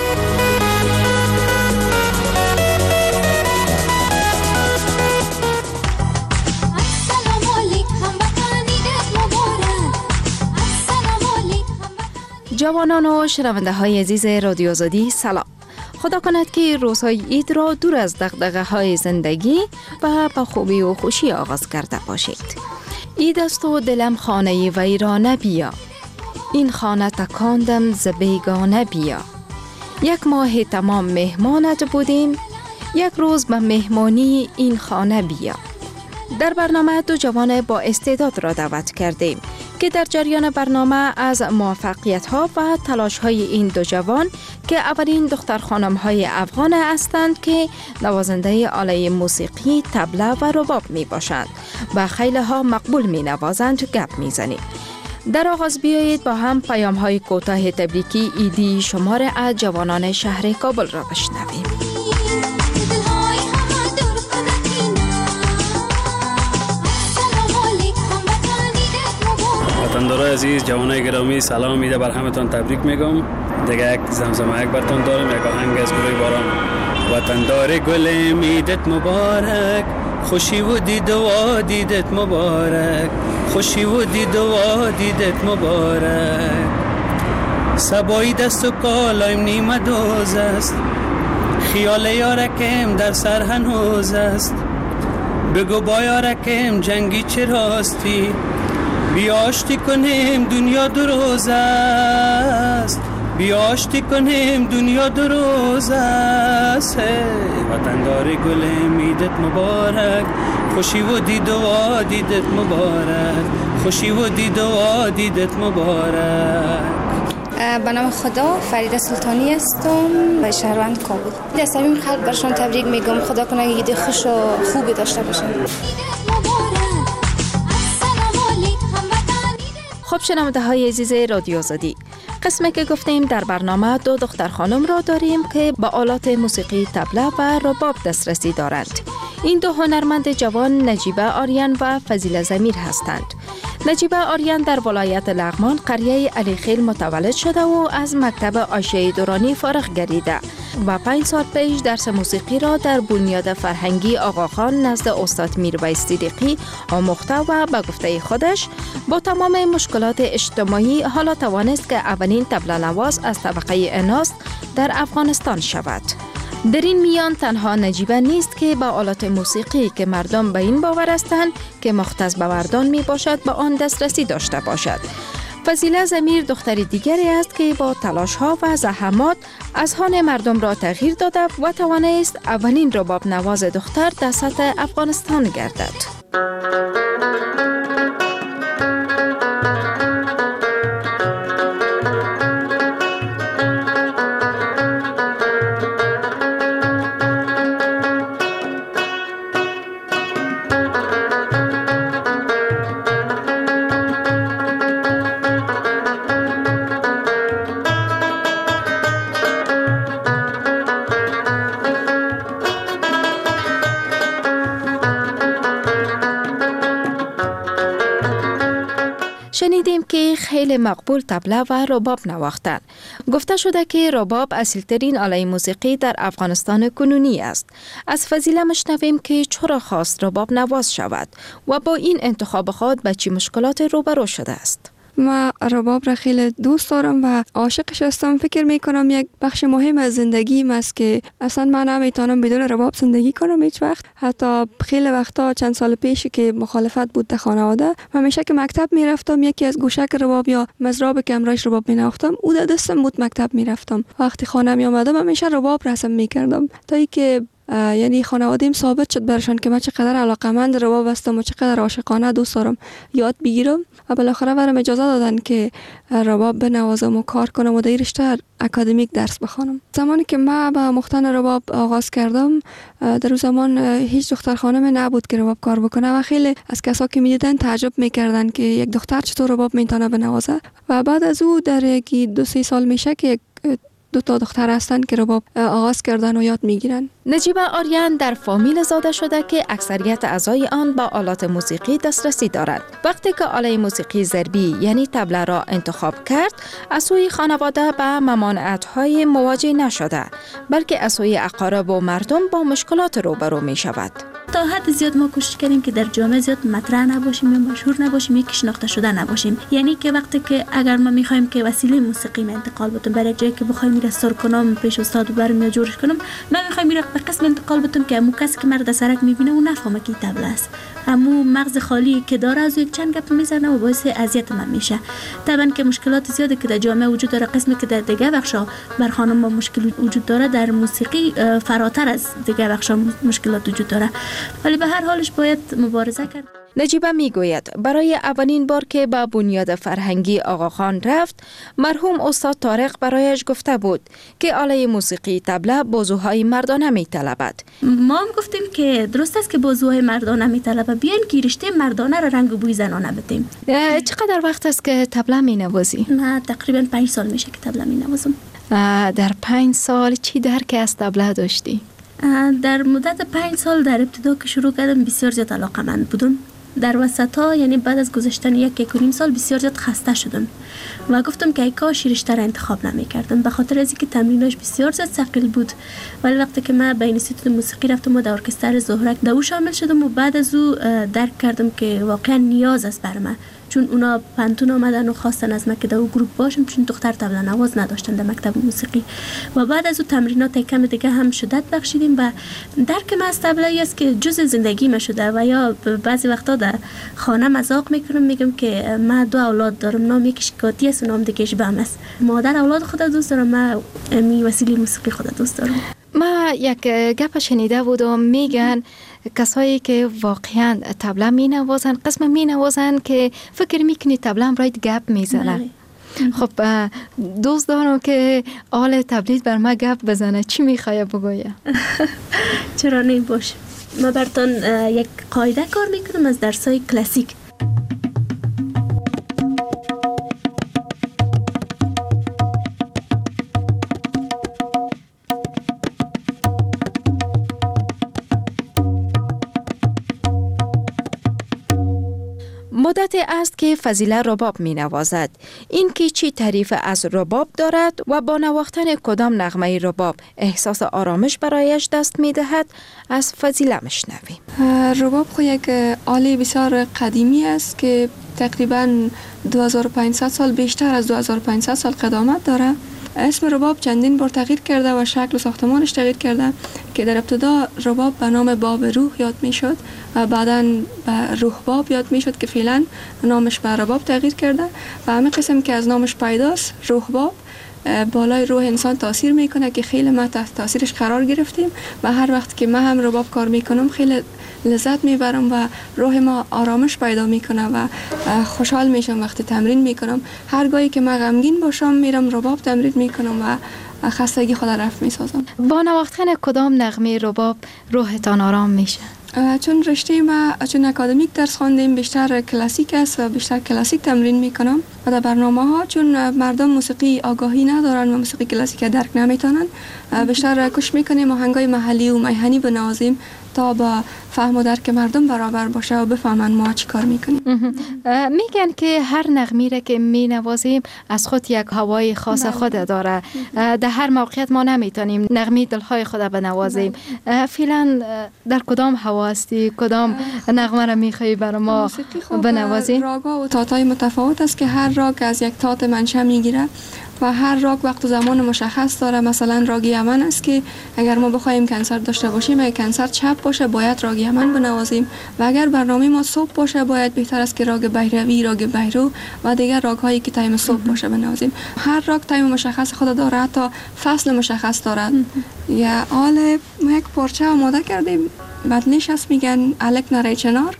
[SPEAKER 23] جوانان و شنونده های عزیز رادیو آزادی سلام. خدا کند که روزهای عید را دور از دغدغه های زندگی و به خوبی و خوشی آغاز کرده باشید. عید است و دلم خانه ویرانه بیا، این خانه تکاندم ز بیگانه بیا. یک ماه تمام مهمانت بودیم، یک روز به مهمانی این خانه بیا. در برنامه دو جوان با استعداد را دعوت کردیم که در جریان برنامه از موفقیت ها و تلاش های این دو جوان که اولین دختر خانم های افغان هستند که نوازنده آله موسیقی، طبله و رباب می باشند و خیلی ها مقبول می نوازند گپ می زنیم. در آغاز بیایید با هم پیام های کوتاه تبریکی ایدی شمار از جوانان شهر کابل را بشنویم.
[SPEAKER 24] وطندارای عزیز، جوانای گرامی، سلام میده بر همتون تبریک میگم. دیگه یک زمزمه یک براتون دارم، یک آهنگ از گروه باران. وطندار گل میدت مبارک، خوشی و دید و دیدت مبارک، خوشی و دید و دیدت مبارک. سبایی دست و کالایم نیمه دوز است، خیال یارکم در سر هنوز است. بگو با یارکم جنگی چه راستی، بیاشتی کنیم دنیا دو روز است، بیاشتی کنیم دنیا دو روز است. وطندار گل میدت مبارک، خوشی و دید و دیدت مبارک، خوشی و دید و دیدت مبارک.
[SPEAKER 25] به نام خدا، فریده سلطانی هستم و شهروند کابل. در صمیم قلب برشان تبریک میگم. خدا کنه عید خوش و خوبی داشته باشن.
[SPEAKER 23] خب شنونده های عزیز رادیو آزادی، قسمی که گفتیم در برنامه دو دختر خانم را داریم که با آلات موسیقی طبله و رباب دسترسی دارند. این دو هنرمند جوان نجیبه آریان و فضیله ضمیر هستند. نجیبه آریان در ولایت لغمان قریه علیخیل متولد شده و از مکتب عایشه دورانی فارغ گردیده و پنج سال پیش درس موسیقی را در بنیاد فرهنگی آقاخان نزد استاد میرویس صدیقی آموخته و به گفته خودش با تمام مشکلات اجتماعی حالا توانست که اولین طبله نواز از طبقه اناس در افغانستان شود. در این میان تنها نجیبه نیست که با آلات موسیقی که مردم به این باور هستند که مختص به مردان می باشد به آن دسترسی داشته باشد. فضیله ضمیر دختر دیگری است که با تلاش ها و زحمات اذهان مردم را تغییر داده و توانست اولین رباب نواز دختر در سطح افغانستان گردد. شنیدیم که خیلی مقبول طبله و رباب نواختن. گفته شده که رباب اصیلترین آله موسیقی در افغانستان کنونی است. از فضیله مشنویم که چرا خواست رباب نواز شود و با این انتخاب خود به چه مشکلات روبرو شده است.
[SPEAKER 2] من رباب را خیلی دوست دارم و عاشقش هستم. فکر میکنم یک بخش مهم از زندگیم است که اصلا من نمیتونم بدون رباب زندگی کنم هیچ وقت. حتی خیلی وقتا چند سال پیش که مخالفت بود در خانواده، همیشه که مکتب میرفتم یکی از گوشک رباب یا مزراب که امرایش رباب مینواختم او در دستم بود، مکتب میرفتم. وقتی خانه می آمدم همیشه رباب رسم میکردم تا اینکه یعنی خانواده‌ام ثابت شد برشان که من چقدر علاقه‌مند رباب هستم و چقدر عاشقانه دوست دارم یاد بگیرم و بالاخره برام اجازه دادن که رباب بنوازم و کار کنم و در رشته اکادمیک درس بخوانم. زمانی که من با مختن رباب آغاز کردم، در اون زمان هیچ دختر خانم نبود که رباب کار بکنه و خیلی از کسا که میدیدن تعجب میکردن که یک دختر چطور رباب میتونه بنوازه. و بعد از او در یکی دو سه سال میشه که دو تا دختر هستن که رباب آغاز کردن و یاد میگیرن.
[SPEAKER 23] نجیبه آریان در فامیل زاده شده که اکثریت اعضای آن با آلات موسیقی دسترسی دارند. وقتی که آله موسیقی ضربی یعنی طبله را انتخاب کرد، از سوی خانواده به ممانعت‌های مواجه نشده، بلکه از سوی اقارب و مردم با مشکلات روبرو می شود.
[SPEAKER 5] تا حد زیاد ما کوشش کردیم که در جامعه زیاد مطرح نباشیم یا مشهور نباشیم یا شناخته شده نباشیم. یعنی که وقتی که اگر ما می‌خوایم که وسیله موسیقی ما انتقال بدیم برای جایی که بخوایم میره سر کنم پیش استاد برم یا جورش کنم، من می‌خوایم میره به قسم انتقال بدم که امو کسی که مرد سرک می‌بینه اون نفهمه که طبله است. امو مغز خالی که داره از یک چند گپ میزنه و باعث اذیت من میشه. طبعا که مشکلات زیادی که در جامعه وجود داره، قسمی که در دیگه بخشا بر خانم با مشکل وجود داره، در موسیقی فراتر از دیگه بخشا مشکلات وجود داره. ولی به هر حالش باید مبارزه کرد.
[SPEAKER 23] نجیبه میگوید برای اولین بار که به بنیاد فرهنگی آقاخان رفت، مرحوم استاد طارق برایش گفته بود که آله موسیقی طبله بازوهای مردانه میطلبد.
[SPEAKER 5] ما هم گفتیم که درست است که بازوهای مردانه میطلبه، بیاین که رشته مردانه را رنگ و بوی زنانه بدیم.
[SPEAKER 23] چقدر وقت است که طبله مینوازی؟
[SPEAKER 5] نه تقریبا پنج سال میشه که طبله مینوازم.
[SPEAKER 23] در پنج سال چی درک از طبله داشتی؟
[SPEAKER 5] در مدت پنج سال در ابتدا که شروع کردم بسیار زیاد علاقه‌مند بودم. در وسطا یعنی بعد از گذشتن یک یک و نیم سال بسیار زیاد خسته شدم و گفتم که ای کاش رشته را انتخاب نمی‌کردم، به خاطر از اینکه تمریناش بسیار زیاد ثقیل بود. ولی وقتی که من به اینستیتوت موسیقی رفتم و در ارکستر زهرک در او شامل شدم و بعد از او درک کردم که واقعا نیاز است بر من، چون اونا پنتون آمدن و خواستن از من که در او گروپ باشم، چون دختر طبله نواز نداشتن در مکتب موسیقی. و بعد از او تمرینات کم دیگه هم شدت بخشیدیم و درک من از طبله است که جزء زندگی من شده. و یا بعضی وقتا در خانه مذاق میکنم، میگم که من دو اولاد دارم، نام یکیش کاتی است و نام دیگه‌اش بهم است. مادر اولاد خود دوست دارم، من می وسیله موسیقی خود دوست دارم.
[SPEAKER 23] ما یک گپ شنیده بودم میگن کسایی که واقعا طبله می نوازن قسم می نوازن که فکر میکنی طبله هم راید گپ میزنه. خب دوست دارم که آل تبلید بر ما گپ بزنه، چی میخوای بگویه؟
[SPEAKER 5] چرا نه باشه. ما براتون یک قاعده کار میکنم از درسای کلاسیک.
[SPEAKER 23] مدت است که فضیله رباب می نوازد. این که چی تعریف از رباب دارد و با نواختن کدام نغمه رباب احساس آرامش برایش دست می دهد، از فضیله مشنویم.
[SPEAKER 2] رباب خو یک آله بسیار قدیمی است که تقریبا دو هزار و پانصد سال، بیشتر از دو هزار و پانصد سال قدامت داره. اسم رباب چندین بار تغییر کرده و شکل و ساختمانش تغییر کرده که در ابتدا رباب به نام باب روح یاد می شد و بعدا به روح باب یاد می شد که فعلا نامش به رباب تغییر کرده و همین قسم که از نامش پیداست روح باب بالای روح انسان تاثیر میکنه که خیلی ما تحت تاثیرش قرار گرفتیم و هر وقت که من هم رباب کار میکنم خیلی لذت میبرم و روح ما آرامش پیدا میکنه و خوشحال میشم وقتی تمرین میکنم. هر گاهی که من غمگین باشم میرم رباب تمرین میکنم و خستگی خود رفع میسازم.
[SPEAKER 23] با نواختن کدام نغمه رباب روحتان آرام میشه؟
[SPEAKER 2] چون رشته ما چون اکادمیک درس خواندیم بیشتر کلاسیک است و بیشتر کلاسیک تمرین میکنم و در برنامه ها چون مردم موسیقی آگاهی ندارن و موسیقی کلاسیک درک نمیتونن بیشتر کوشش میکنیم آهنگای محلی و میهنی بنوازیم تا با فهم و درک مردم برابر باشه و بفهمن ما چی کار میکنیم.
[SPEAKER 23] میگن که هر نغمه را که مینوازیم از خود یک هوای خاص خود داره. در هر موقعیت ما نمیتونیم نغمه دلهای خود بنوازیم. فعلا در کدام هوا
[SPEAKER 22] هوا هستی؟ کدام نغمه را میخوایی برای ما بنوازی؟
[SPEAKER 2] راگا و تاتای متفاوت است که هر راگ از یک تات منشأ میگیره و هر راگ وقت و زمان مشخص داره. مثلا راگ یمن است که اگر ما بخوایم کنسرت داشته باشیم، اگر کنسرت چپ باشه باید راگ یمن بنوازیم و اگر برنامه ما صبح باشه باید بهتر است که راگ بهروی، راگ بهرو و دیگر راگ هایی که تایم صبح باشه بنوازیم. هر راگ تایم مشخص خود داره، حتی فصل مشخص داره. یا حال ما یک پارچه آماده کردیم، بدنش هست میگن الک نره چنار.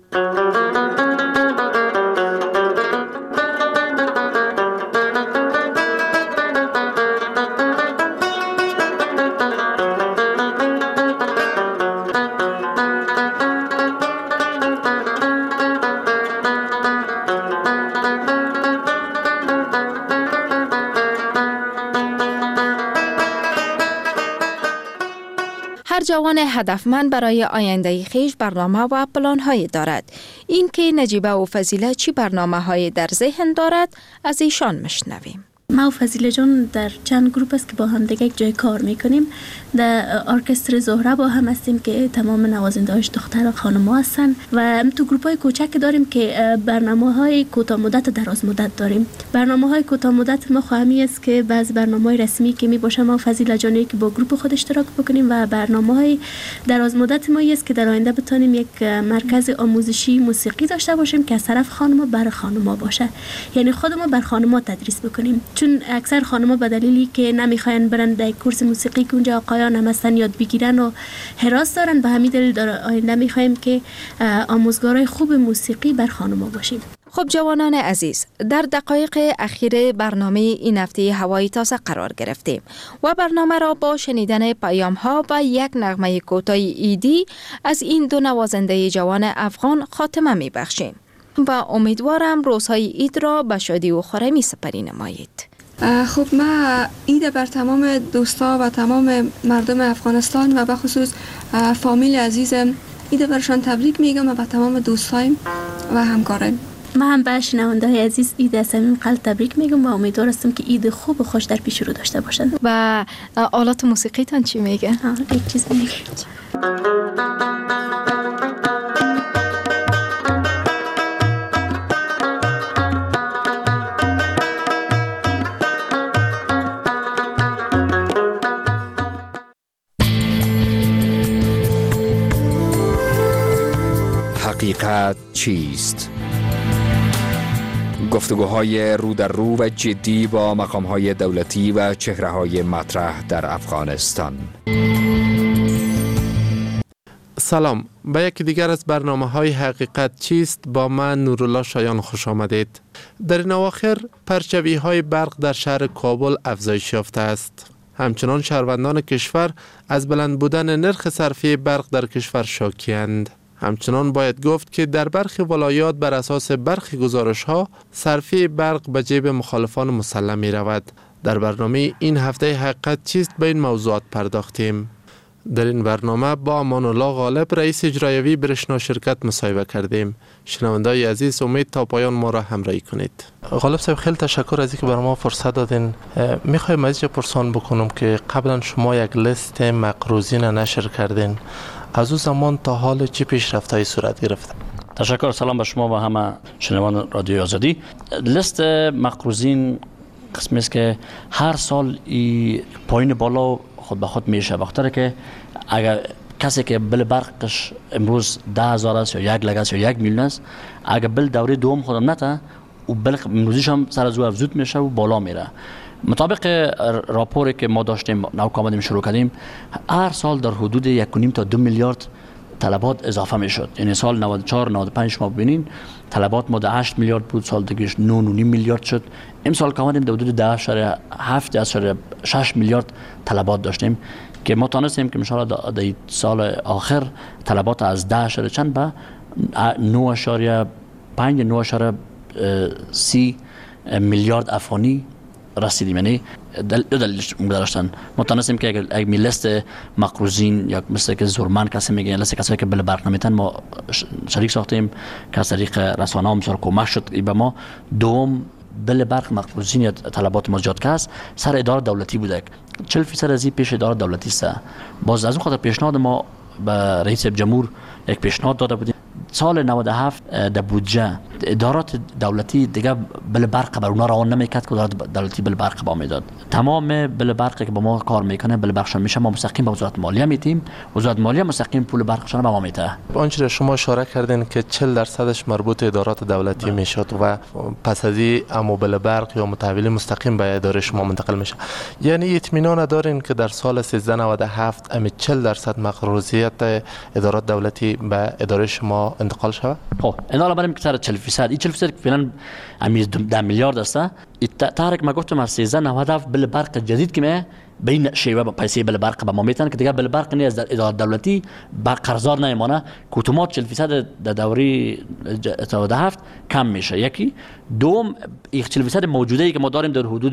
[SPEAKER 23] هر جوان هدفمند برای آینده خویش برنامه و پلان‌های دارد. این که نجیبه و فضیله چی برنامه‌های در ذهن دارد از ایشان میشنویم.
[SPEAKER 5] ما و فضیله جان در چند گروپ است که با هم دیگه یک جای کار میکنیم. در ارکستر زهره با هم هستیم که تمام نوازنده‌هاش دختر و خانم‌ها هستن و تو گروپ‌های کوچک داریم که برنامه‌های کوتاه مدت و دراز مدت داریم. برنامه‌های کوتاه مدت ما خواهمی است که بعض برنامه‌های رسمی که می باشه ما و فضیله جانی که با گروپ خود اشتراک بکنیم و برنامه‌های دراز مدت ما است که در آینده بتونیم یک مرکز آموزشی موسیقی داشته باشیم که از طرف خانم‌ها برای خانم‌ها باشه. یعنی خود ما بر خانم‌ها تدریس بکنیم، چون اکثر خانم‌ها به دلیلی که نمیخواین برن در کورس موسیقی که اونجا آقایان هم هستن یاد بگیرن و حراس دارن، به همین دلیل در آینده میخوایم که آموزگارای خوب موسیقی بر خانم‌ها باشیم.
[SPEAKER 23] خب جوانان عزیز، در دقایق اخیر برنامه این هفته هوای تازه قرار گرفتیم و برنامه را با شنیدن پیام ها و یک نغمه کوتاه ایدی از این دو نوازنده جوان افغان خاتمه می بخشیم و امیدوارم روزهای اید را به شادی و خرمی سپری نمایید.
[SPEAKER 2] خب ما اید بر تمام دوستا و تمام مردم افغانستان و به خصوص فامیل عزیزم اید برشان تبریک میگم و به تمام دوستایم و همکارم.
[SPEAKER 5] ما هم به شنونده‌های عزیز اید از صمیم قلب تبریک میگم و امیدوار هستم که اید خوب و خوش در پیش رو داشته باشند.
[SPEAKER 22] و آلات موسیقی تان چی میگه؟
[SPEAKER 5] ها یک چیز میگه.
[SPEAKER 9] حقیقت چیست؟ گفتگوهای رو در رو و جدی با مقامهای دولتی و چهره‌های مطرح در افغانستان.
[SPEAKER 15] سلام، به یکی دیگر از برنامه‌های حقیقت چیست با من نورالله شایان خوش آمدید. در این اواخر پرچوی‌های برق در شهر کابل افزایش یافته است. همچنان شهروندان کشور از بلند بودن نرخ صرفه برق در کشور شاکی‌اند. همچنان باید گفت که در برخی ولایات بر اساس برخی گزارش‌ها صرفه برق به جیب مخالفان مسلم می رود. در برنامه این هفته حقیقت چیست به این موضوعات پرداختیم. در این برنامه با امان الله غالب رئیس اجرایی برشنا شرکت مصاحبه کردیم. شنونده‌های عزیز امید تا پایان ما را همراهی کنید. غالب صاحب خیلی تشکر از اینکه برای ما فرصت دادین. میخوایم از اینجا پرسان بکنم که قبلا شما یک لیست مقروضین نشر کردین. از اون زمان تا حال چه پیشرفت‌هایی صورت گرفته؟
[SPEAKER 10] تشکر. سلام به شما و همه شنوندگان رادیو آزادی. لیست مقروضین قسمی است که هر سال ای پایین بالا خود به خود میشه. وقتی که اگر کسی که بل برقش امروز ده هزار است یا یک لک است یا یک میلیون است، اگر بل دوره دوم خودم نته و بل امروزیش هم سر از او افزود میشه و بالا میره. مطابق راپوری که ما داشتیم نو کامدیم شروع کردیم، هر سال در حدود یک و نیم تا دو میلیارد طلبات اضافه میشد. یعنی سال نود و چهار نود و پنج ما ببینین طلبات ما ده هشت میلیارد بود، سال دیگهش نه و نیم میلیارد شد. امسال کامدیم در حدود ده اشاره هفت اشاره شش میلیارد طلبات داشتیم که ما تونستیم که ان شاء الله در سال آخر طلبات از ده اشاره چند به نه اشاره پنج نه اشاره سی میلیارد افغانی رسیدیم. یعنی دو دلیلش داشتن. ما تونستیم که اگر می لیست مقروضین یا مثل که زورمند کسی میگه لیست کسایی که بل برق نمیتن ما شریک ساختیم که از طریق رسانه‌ها بسیار کمک شد به ما. دوم بل برق مقروضین یا طلبات ما زیاد که است سر اداره دولتی بوده. چهل درصد از این پیش اداره دولتی است. باز از اون خاطر پیشنهاد ما به رئیس جمهور یک پیشنهاد داده بودیم سال نود و هفت در بودجه ادارات دولتی دیگه بل برق بر اونا روان نمیکرد که ادارات دولتی بل برق با میداد. تمام بل برقی که با ما کار میکنه بل برقش میشه ما مستقیم به وزارت مالیه میتیم، وزارت مالیه مستقیم پول برقشون به ما میده.
[SPEAKER 15] آنچه شما اشاره کردین که چهل درصدش مربوط ادارات دولتی میشد و پس از این امو بل برق یا متحولی مستقیم به اداره شما منتقل میشه، یعنی اطمینان دارین که در سال سیزده نود و هفت امی چهل درصد مخروزیت ادارات دولتی به اداره شما انتقال شود؟
[SPEAKER 10] خب اینا بریم که سر چهل درصد این چهل درصد که فعلا امی ده میلیارد است. تحرک ما گفتم از سیزده نود و هفت بل برق جدید که می به این شیوه با پیسه بل برق به ما میتن که دیگه بل برق نه از اداره دولتی با قرضدار نمیمونه که اتومات چهل درصد در دوره نود و هفت کم میشه. یکی دوم چهل درصد موجوده ای که ما داریم در حدود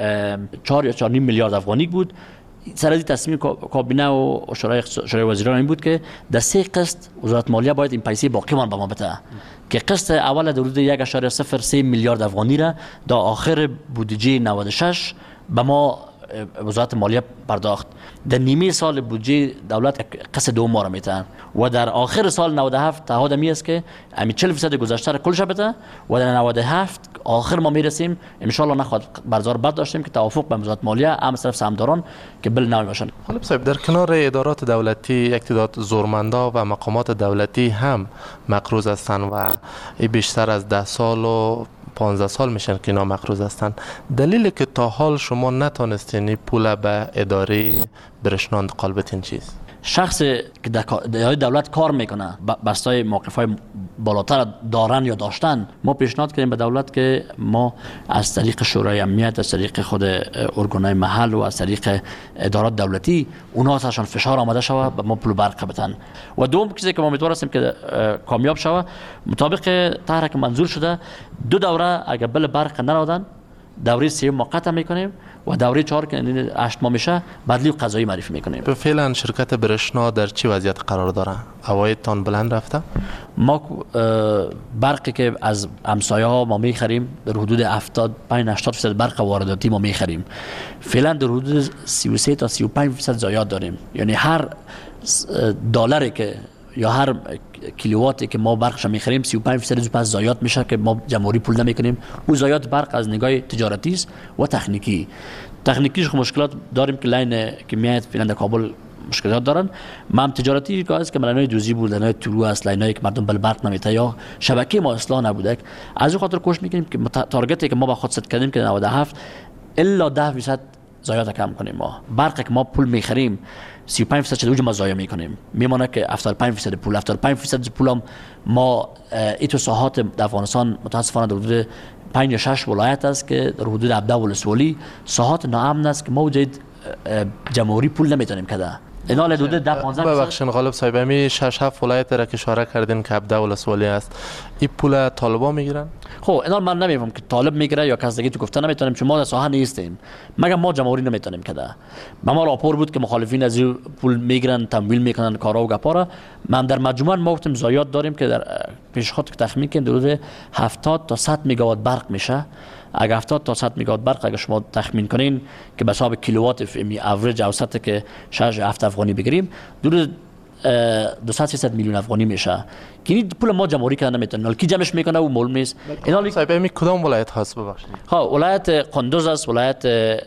[SPEAKER 10] چهار یا چهار و نیم میلیارد افغانی بود. سر از تصمیم کابینه و شورای شورای وزیران این بود که در سه قسط وزارت مالیه باید این پیسه باقی مان به ما بده که قسط اول در حدود یک و صفر سه میلیارد افغانی را در آخر بودجه نود و شش به ما وزارت مالیه پرداخت. در نیمه سال بودجه دولت قسط دوم ما را میتن و در آخر سال نود و هفت تعهد می است که همین چهل درصد گذشته را کلش بده و در نود و هفت آخر ما میرسیم ان شاء الله نخواد برزار بد داشتیم که توافق به وزارت مالیه هم طرف سهامداران که بل نمی باشن.
[SPEAKER 15] حالا صاحب در کنار ادارات دولتی یک تعداد زورمندا و مقامات دولتی هم مقروض هستند و بیشتر از ده سال و پانزده سال میشن که اینا مقروض هستن. دلیلی که تا حال شما نتونستین پول به اداره برشنا انتقال بدین چیست؟
[SPEAKER 10] شخص که در دولت کار میکنه بستای موقف‌های بالاتر دارن یا داشتن، ما پیشنهاد کردیم به دولت که ما از طریق شورای امنیت، از طریق خود ارگان‌های محل و از طریق ادارات دولتی اونها تاشون فشار آمده شود به ما پول برق بدن. و دوم چیزی که ما امیدوار هستیم که کامیاب شود مطابق طرحی که منظور شده دو دوره اگر بل برق ندادن دوره سوم ما قطع میکنیم و دوره چهار که هشت ماه میشه بدلی قضایی معرفی میکنیم.
[SPEAKER 15] به فعلا شرکت برشنا در چی وضعیت قرار داره؟ عوایدتان بلند رفته؟
[SPEAKER 10] ما برقی که از همسایه ها ما میخریم در حدود هفتاد و پنج هشتاد درصد برق وارداتی ما میخریم. فعلا در حدود سی و سه تا سی و پنج درصد زایات داریم. یعنی هر دلاری که یا هر کیلوواتی که ما برقش میخریم سی و پنج درصد پس زایات میشه که ما جمهوری پول نمیکنیم. او زایات برق از نگاه تجارتی است و تکنیکی. تکنیکیش مشکلات داریم که لاین که میاد فعلا در کابل مشکلات دارن. ما هم تجارتی که است که لاینای دوزی بود، لاینای طلوع است، لاینایی که مردم بل برق نمیته یا شبکه ما اصلاح نبوده. از این خاطر کوشش میکنیم که تارگتی که ما با خود ست کردیم که نود و هفت الا ده درصد زایات کم کنیم. ما برقی که ما پول میخریم سی و پنج درصد چه ما ضایع میکنیم، میمونه که هفتاد و پنج درصد پول هفتاد و پنج درصد پولم ما ایتو ساحات در افغانستان متاسفانه در حدود پنج یا شش ولایت است که در حدود هفده ولسوالی ساحات ناامن است که ما جدید جمهوری پول نمیتونیم کده. اینا حدود ده پانزده
[SPEAKER 15] ببخشید غالب صاحب می شش هفت ولایت را که اشاره کردین که هفده ولسوالی است، این پول طالبا میگیرن؟
[SPEAKER 10] خب اینا من نمیفهم که طالب میگیره یا کس دیگه تو گفته نمیتونیم چون ما در ساحه نیستیم. مگر ما جمهوری نمیتونیم کده. به ما راپور بود که مخالفین از این پول میگیرن، تمویل میکنن کارا و گپارا. من در مجموعه ما گفتیم زایات داریم که در پیشخط تخمین کنیم حدود هفتاد تا صد مگاوات برق میشه. اگر هفتاد تا صد مگاوات برق اگر شما تخمین کنین که به حساب کیلووات اف ام اوریج اوسط که شش هفت افغانی بگیریم حدود دویست سیصد میلیون افغانی میشه که این پول ما جمهوری کردن نمیتونه. کی جمعش میکنه و معلوم نیست.
[SPEAKER 15] اینا صاحب می کدام ولایت هست ببخشید؟
[SPEAKER 10] ها ولایت قندوز است، ولایت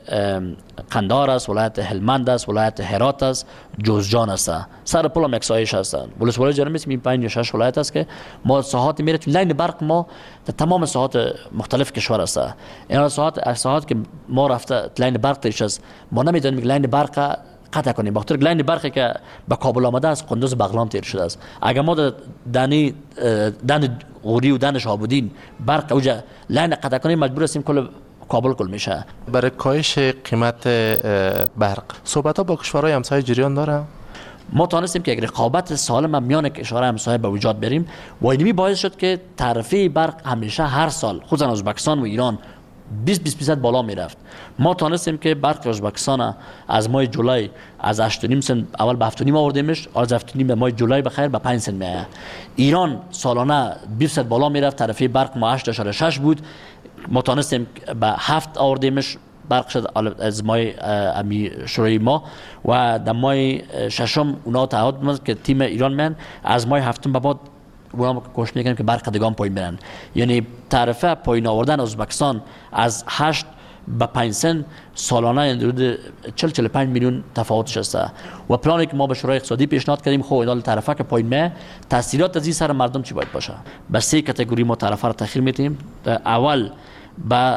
[SPEAKER 10] قندهار است، ولایت هلمند است، ولایت هرات است، جوزجان است. سر پول هم یکسایش هستن. ولسوالی جرم است این پنج یا شش ولایت است که ما ساحات میره تو لاین برق ما در تمام ساحات مختلف کشور است. اینا ساحات ساحات که ما رفته لاین برق تیش است ما نمیدونیم لاین برق قطع کنیم. بخاطر لاین برقی که به کابل آمده است قندوز بغلان تیر شده است. اگر ما دانی دن غوری و دن شهاب‌الدین برق اوجا لاین قطع کنیم مجبور هستیم کل کابل کل میشه.
[SPEAKER 15] برای کاهش قیمت برق صحبت ها با کشورهای همسایه جریان داره؟
[SPEAKER 10] ما تانستیم که اگر رقابت سالم میان کشورهای همسایه به وجود بریم و اینمی باعث شد که تعرفه برق همیشه هر سال خصوصا ازبکستان و ایران بیست بیست درصد بالا میرفت. ما تانستیم که برق ازبکستان از ماه جولای از هشت و نیم سنت اول به هفت و نیم آوردیمش، از هفت و نیم به ماه جولای بخیر به پنج سنت میاد. ایران سالانه بیست درصد بالا میرفت، تعرفه برق ما هشت و شش بود. ما تانستیم به هفت آوردیمش برق شد از مای امی شروعی ما و در مای ششم اونا تعهد دادن که تیم ایران من از مای هفتم به بعد اونا کوشش میکنن که برق دیگه هم پایین برن. یعنی تعرفه پایین آوردن ازبکستان از هشت به پنج سنت سالانه حدود چهل چهل و پنج میلیون تفاوتش است و پلانی که ما به شورای اقتصادی پیشنهاد کردیم خب اینا تعرفه که پایین میه تاثیرات از این سر مردم چی باید باشه. به سه کاتگوری ما تعرفه را تخیر میتیم. اول با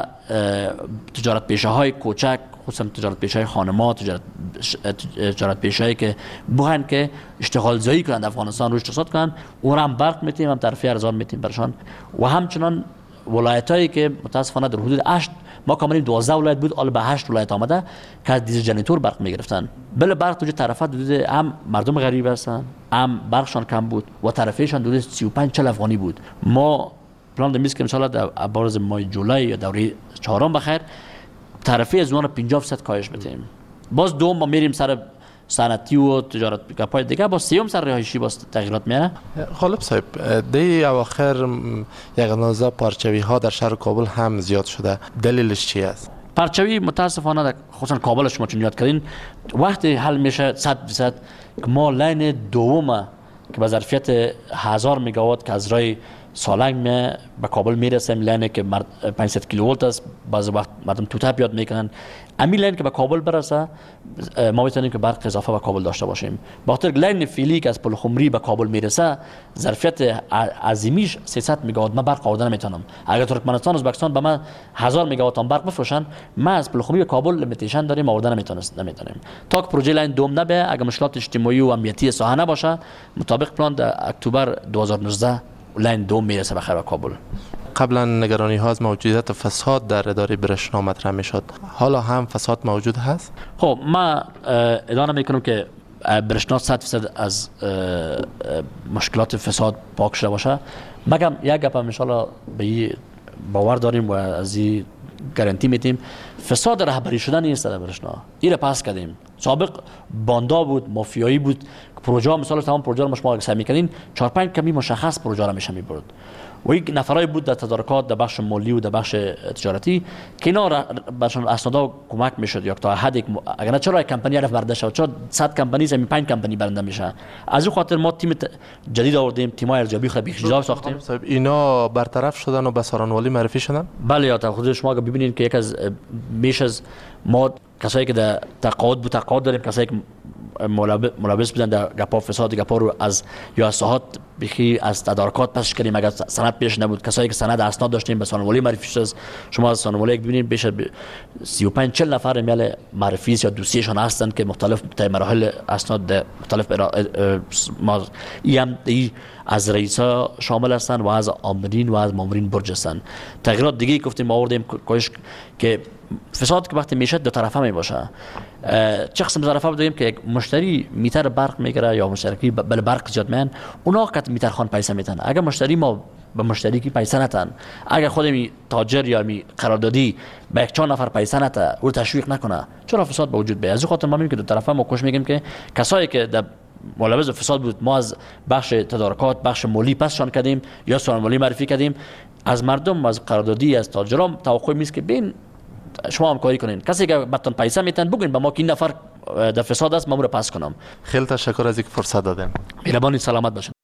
[SPEAKER 10] تجارت پیشه های کوچک، خصوصا تجارت پیشه های خانم‌ها، تجارت تجارت پیشه هایی که بخواین که اشتغال زایی کنند افغانستان روش اقتصاد کنند، اون هم برق میتیم، هم تعرفه ارزان میتیم برشان. و همچنان ولایت هایی که متاسفانه در حدود هشت ما کاملا دوازده ولایت بود، حالا به هشت ولایت آمده که از دیزل جنریتور برق میگرفتن. بله برق تو تعرفه حدود هم مردم غریب هستن، هم برقشان کم بود و تعرفهشان حدود سی و پنج چهل افغانی بود. ما پلان دمیز که مثلا در عبارز ماه جولای یا دوره چهارم بخیر تعرفه از اون پنجاه درصد کاهش بدیم. باز دوم ما میریم سر صنعتی و تجارت گپای دیگه، با سیوم سر رهایشی باز تغییرات میاره.
[SPEAKER 15] خالب صاحب دی اواخر یک اندازه پارچوی ها در شهر کابل هم زیاد شده، دلیلش چی است؟
[SPEAKER 10] پارچوی متاسفانه در خصوصا کابل شما چون یاد کردین وقتی حل میشه صد درصد که ما لین دوم که به ظرفیت هزار مگاوات که از رای سالنگ می به کابل میرسیم، لینی که پانصد کیلوولت است، بعضی وقت مردم توتپ یاد میکنن. امی لین که به کابل برسه ما میتونیم که برق اضافه به کابل داشته باشیم. با خاطر لین فعلی که از پل خمری به کابل میرسه ظرفیت عظیمیش سیصد مگاوات ما برق آوردن میتونم. اگر ترکمنستان ازبکستان به ما هزار مگاوات هم برق بفروشن، ما از پل خمری به کابل لیمیتیشن داریم، آوردن نمیتونست نمیتونیم. تا که پروژه لین دوم نبه، اگر مشکلات اجتماعی و امنیتی ساحه نباشه، مطابق پلان در اکتبر دو هزار و نوزده لین دوم میرسه بخیر به کابل.
[SPEAKER 15] قبلا نگرانی ها از موجودیت فساد در اداره برشنا مطرح میشد، حالا هم فساد موجود هست؟
[SPEAKER 10] خب ما ادعا میکنم که برشنا صد درصد از مشکلات فساد پاک شده باشه. مگم یک گپ ان شاء الله به باور داریم و از این گارانتی میتیم فساد رهبری شدن نیست در برشنا. این را پس کردیم. سابق باندا بود، مافیایی بود. پروژه مثلا تمام پروژه رو شما اگه میکنین چهار پنج کمی مشخص پروژه رو میشه میبرد و یک نفرای بود در تدارکات در بخش مالی و در بخش تجارتی که اینا برشان اسنادا کمک میشد یا تا حد یک م... اگر نه چرا یک کمپانی رفت برنده شد، چرا صد کمپانی زمین پنج کمپانی برنده میشه. از اون خاطر ما تیم جدید آوردیم، تیمای ارزیابی خیلی بیشتر ساختیم.
[SPEAKER 15] صاحب اینا برطرف شدن و به سارانوالی معرفی شدن؟
[SPEAKER 10] بله یا تا خود شما اگه ببینید که یک از بیش از ما کسایی که در تقاعد بود تقاعد داریم، کسایی که ملابس بودن در گپا فساد گپا رو از یا ساحات بخی از تدارکات پسش کردیم اگر سند پیش نبود. کسایی که سند اسناد داشتیم به سانوالی معرفی شد. شما از سانوالی ببینید بیش از سی و پنج چهل نفر میل معرفی یا دوسیشان هستند که مختلف تا مراحل اسناد مختلف ما ام ای از رئیسا شامل هستند و از آمرین و از مامورین برج هستند. تغییرات دیگه گفتیم آوردیم کوشش که فساد که وقتی میشه دو طرفه می باشه. چه قسم ظرفا بدیم که یک مشتری میتر برق میگیره یا مشتری بل برق زیاد میان اونا که میتر خان پیسه میتن. اگر مشتری ما به مشتری کی پیسه نتن، اگر خود می تاجر یا می قراردادی به یک چهار نفر پیسه نته او تشویق نکنه، چرا فساد به وجود بیاد. از خاطر ما میگیم که دو طرفه ما کوشش میگیم که کسایی که در ملابس فساد بود ما از بخش تدارکات بخش مالی پسشان کردیم یا سوال معرفی کردیم. از مردم از قراردادی از تاجران توقع میست که بین شما هم کاری کنین، کسی که بهتون پیسه میتن بگین با ما که این نفر در فساد است ما رو پس کنم.
[SPEAKER 15] خیلی تشکر از اینکه فرصت دادین.
[SPEAKER 10] مهربانی، سلامت باشین.